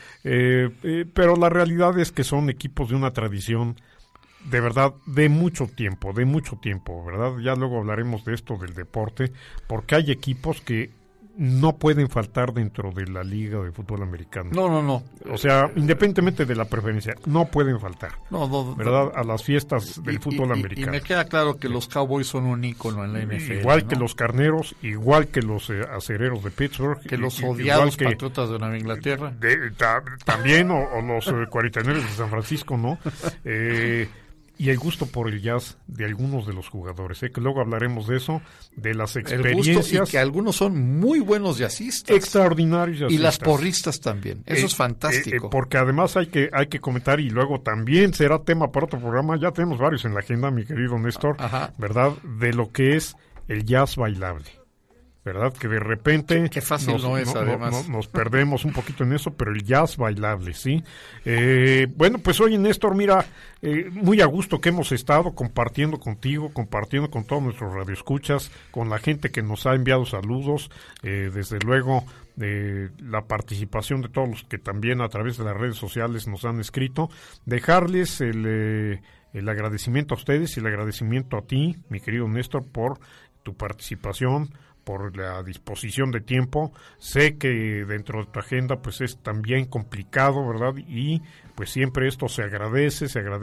pero la realidad es que son equipos de una tradición, de verdad, de mucho tiempo, ¿verdad? Ya luego hablaremos de esto, del deporte, porque hay equipos que no pueden faltar dentro de la liga de fútbol americano. No. O sea, independientemente de la preferencia, no pueden faltar. No, ¿verdad? A las fiestas del fútbol americano. Y me queda claro que los Cowboys son un ícono en la NFL. Igual ¿no? que los Carneros, igual que los Acereros de Pittsburgh. Que los odiados Patriotas de Nueva Inglaterra. También, o los 49 de San Francisco, ¿no? Y el gusto por el jazz de algunos de los jugadores, que luego hablaremos de eso, de las experiencias. El gusto, y que algunos son muy buenos jazzistas. Extraordinarios jazzistas. Y las porristas también, eso es fantástico. Porque además hay que comentar, y luego también será tema para otro programa, ya tenemos varios en la agenda, mi querido Néstor, Ajá. ¿verdad? De lo que es el jazz bailable. ¿Verdad? Que de repente qué fácil además. Nos perdemos un poquito en eso, pero el jazz bailable, ¿sí? Bueno, pues oye, Néstor, mira, muy a gusto que hemos estado compartiendo contigo, compartiendo con todos nuestros radioescuchas, con la gente que nos ha enviado saludos, desde luego la participación de todos los que también a través de las redes sociales nos han escrito, dejarles el agradecimiento a ustedes y el agradecimiento a ti, mi querido Néstor, por tu participación, por la disposición de tiempo. Sé que dentro de tu agenda pues es también complicado, ¿verdad? Y pues siempre esto se agradece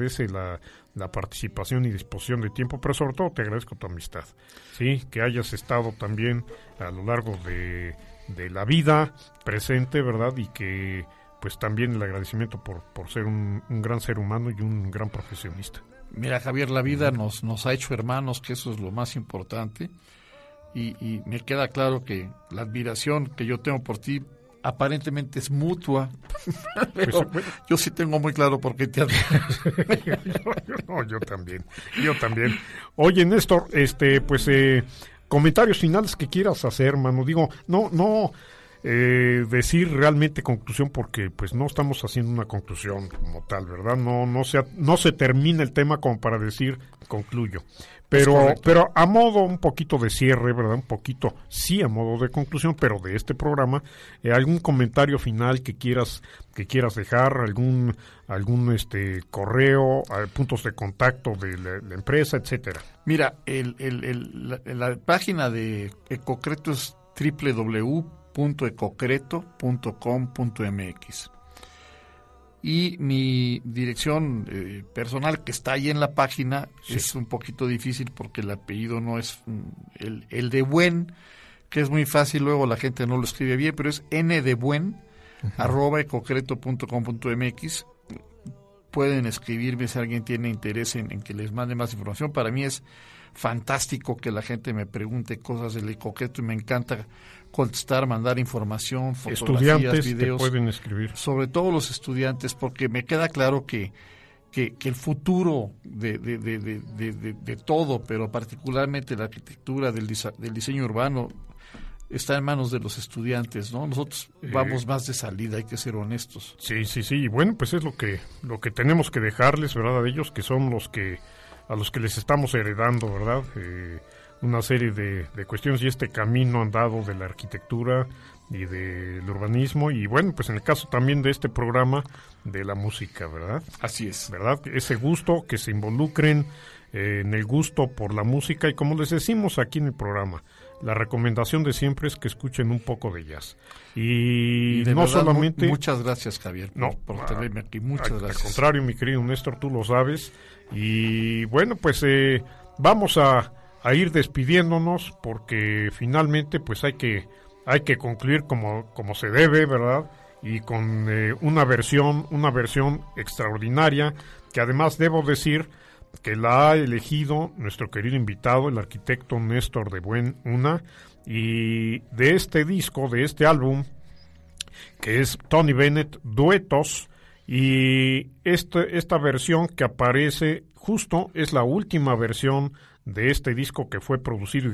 la participación y disposición de tiempo, pero sobre todo te agradezco tu amistad, ¿sí? Que hayas estado también a lo largo de la vida presente, ¿verdad? Y que pues también el agradecimiento por ser un gran ser humano y un gran profesionista. Mira, Javier, la vida nos ha hecho hermanos, que eso es lo más importante. y me queda claro que la admiración que yo tengo por ti aparentemente es mutua, pero yo sí tengo muy claro por qué te admiro. No, yo también. Oye, Néstor, pues comentarios finales que quieras hacer, mano. Digo, no decir realmente conclusión, porque pues no estamos haciendo una conclusión como tal, ¿verdad? No se termina el tema como para decir concluyo. Pero a modo un poquito de cierre, ¿verdad? Un poquito, sí, a modo de conclusión, pero de este programa, algún comentario final que quieras dejar, algún correo, puntos de contacto de la empresa, etcétera. Mira, la página de Ecocreto es www.ecocreto.com.mx. Y mi dirección personal, que está ahí en la página, sí, es un poquito difícil porque el apellido no es el de Buen, que es muy fácil, luego la gente no lo escribe bien, pero es ndebuen, @ecocreto.com.mx. Pueden escribirme si alguien tiene interés en que les mande más información. Para mí es fantástico que la gente me pregunte cosas del Ecocreto y me encanta contestar, mandar información, fotografías, estudiantes videos. Te pueden escribir. Sobre todo los estudiantes, porque me queda claro que el futuro de todo, pero particularmente la arquitectura del diseño urbano, está en manos de los estudiantes, ¿no? Nosotros vamos más de salida, hay que ser honestos. Sí, y bueno, pues es lo que tenemos que dejarles, ¿verdad? A ellos, que son a los que les estamos heredando, ¿verdad? Una serie de cuestiones y este camino andado de la arquitectura y del urbanismo, y bueno, pues en el caso también de este programa de la música, ¿verdad? Así es. ¿Verdad? Ese gusto, que se involucren en el gusto por la música, y como les decimos aquí en el programa, la recomendación de siempre es que escuchen un poco de jazz. Y no verdad, solamente... Muchas gracias, Javier, por tenerme aquí. Muchas gracias. Al contrario, mi querido Néstor, tú lo sabes. Y bueno, pues vamos a ir despidiéndonos, porque finalmente pues hay que concluir como se debe, ¿verdad? Y con una versión extraordinaria, que además debo decir que la ha elegido nuestro querido invitado, el arquitecto Néstor de Buen Una, y de este disco, de este álbum, que es Tony Bennett Duetos, y esta versión que aparece justo es la última versión de este disco, que fue producido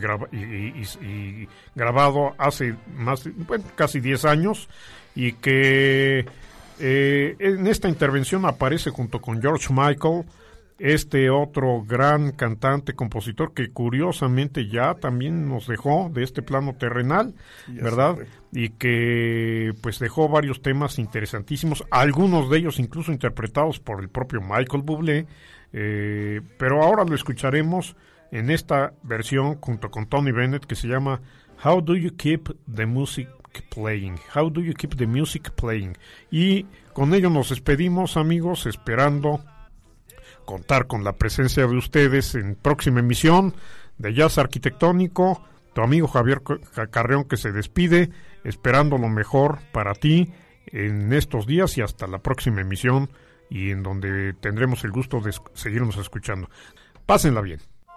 y grabado hace casi 10 años, y que en esta intervención aparece junto con George Michael, este otro gran cantante, compositor, que curiosamente ya también nos dejó de este plano terrenal, ¿verdad? Y que pues dejó varios temas interesantísimos, algunos de ellos incluso interpretados por el propio Michael Bublé, pero ahora lo escucharemos en esta versión junto con Tony Bennett, que se llama How Do You Keep the Music Playing? How Do You Keep the Music Playing? Y con ello nos despedimos, amigos, esperando contar con la presencia de ustedes en próxima emisión de Jazz Arquitectónico. Tu amigo Javier Carreón, que se despide, esperando lo mejor para ti en estos días y hasta la próxima emisión, y en donde tendremos el gusto de seguirnos escuchando. Pásenla bien.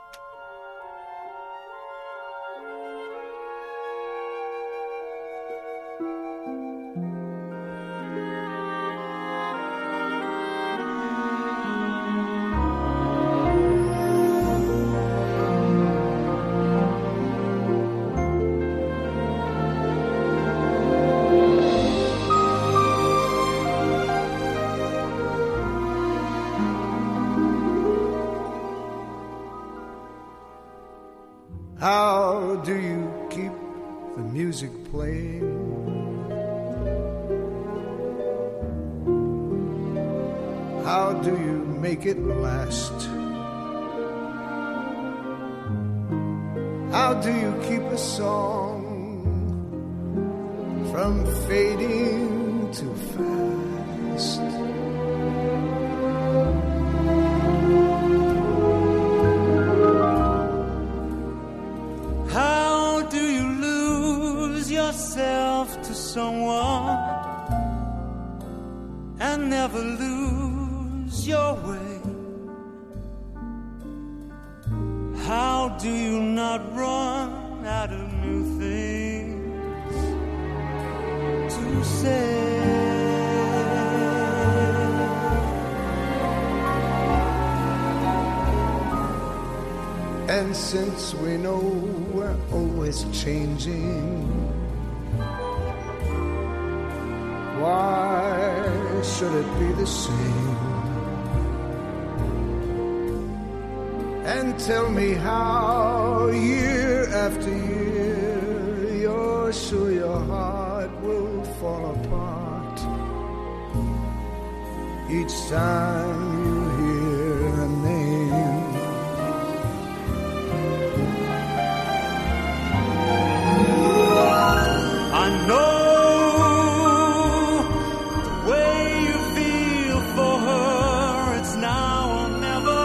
How do you keep the music playing? How do you make it last? How do you keep a song from fading too fast? How do you lose yourself to someone and never lose your way? How do you not run out of new things to say. And since we know we're always changing, why should it be the same? And tell me how year after year you're sure your heart will fall apart each time you hear a name. I know the way you feel for her, it's now or never.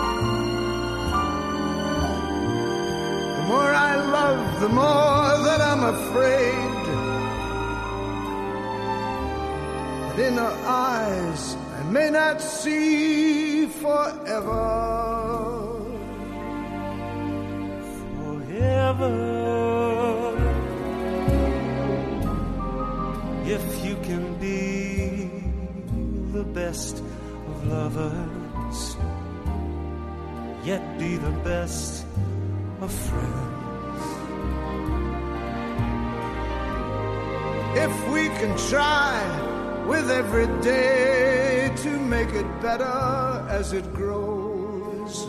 The more I love, the more that I'm afraid that in her eyes I may not see forever. Forever. If you can be the best of lovers, yet be the best of friends. If we can try with every day to make it better as it grows,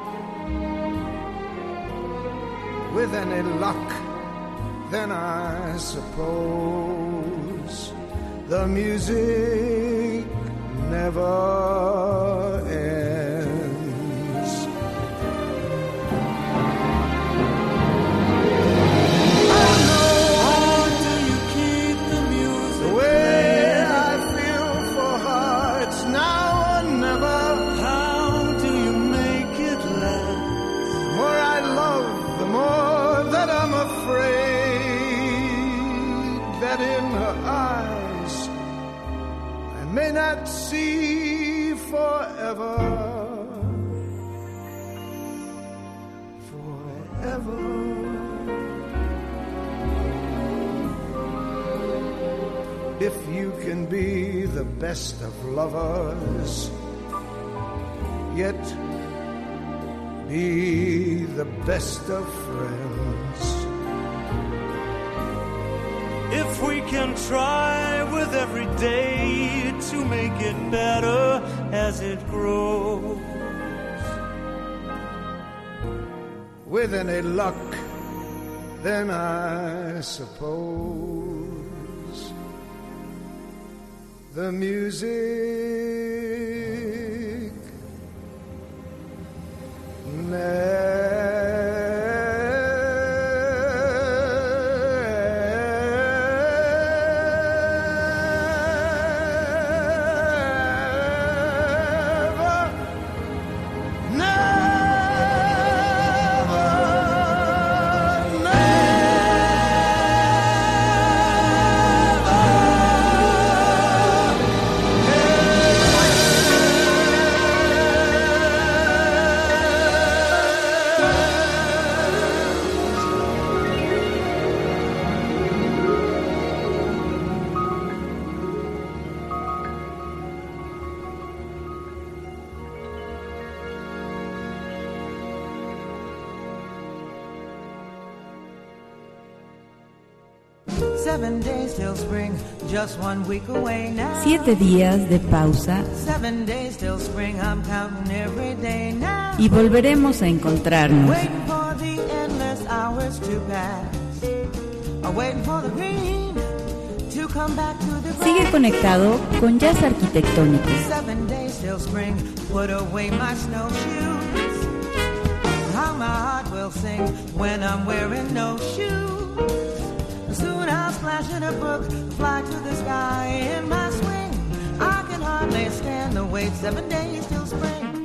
with any luck, then I suppose the music never ends. Oh no, how do you keep the music? The way I feel for her, it's now or never. How do you make it last? The more I love, the more that I'm afraid that in her eyes I may not see forever. Forever. If you can be the best of lovers, yet be the best of friends. If we can try with every day to make it better as it grows, with any luck, then I suppose the music Seven days till spring, just 1 week away now. 7 días de pausa 7 days till spring, I'm counting every day now. y volveremos a encontrarnos. Waiting for the endless hours to pass. I'm waiting for the green to come back to the Sigue grass. conectado con Jazz Arquitectónico. 7 days till spring, put away my snowshoes. How my heart will sing when I'm wearing no shoes. Soon I'll splash in a brook, fly to the sky in my swing. I can hardly stand the wait, 7 days till spring.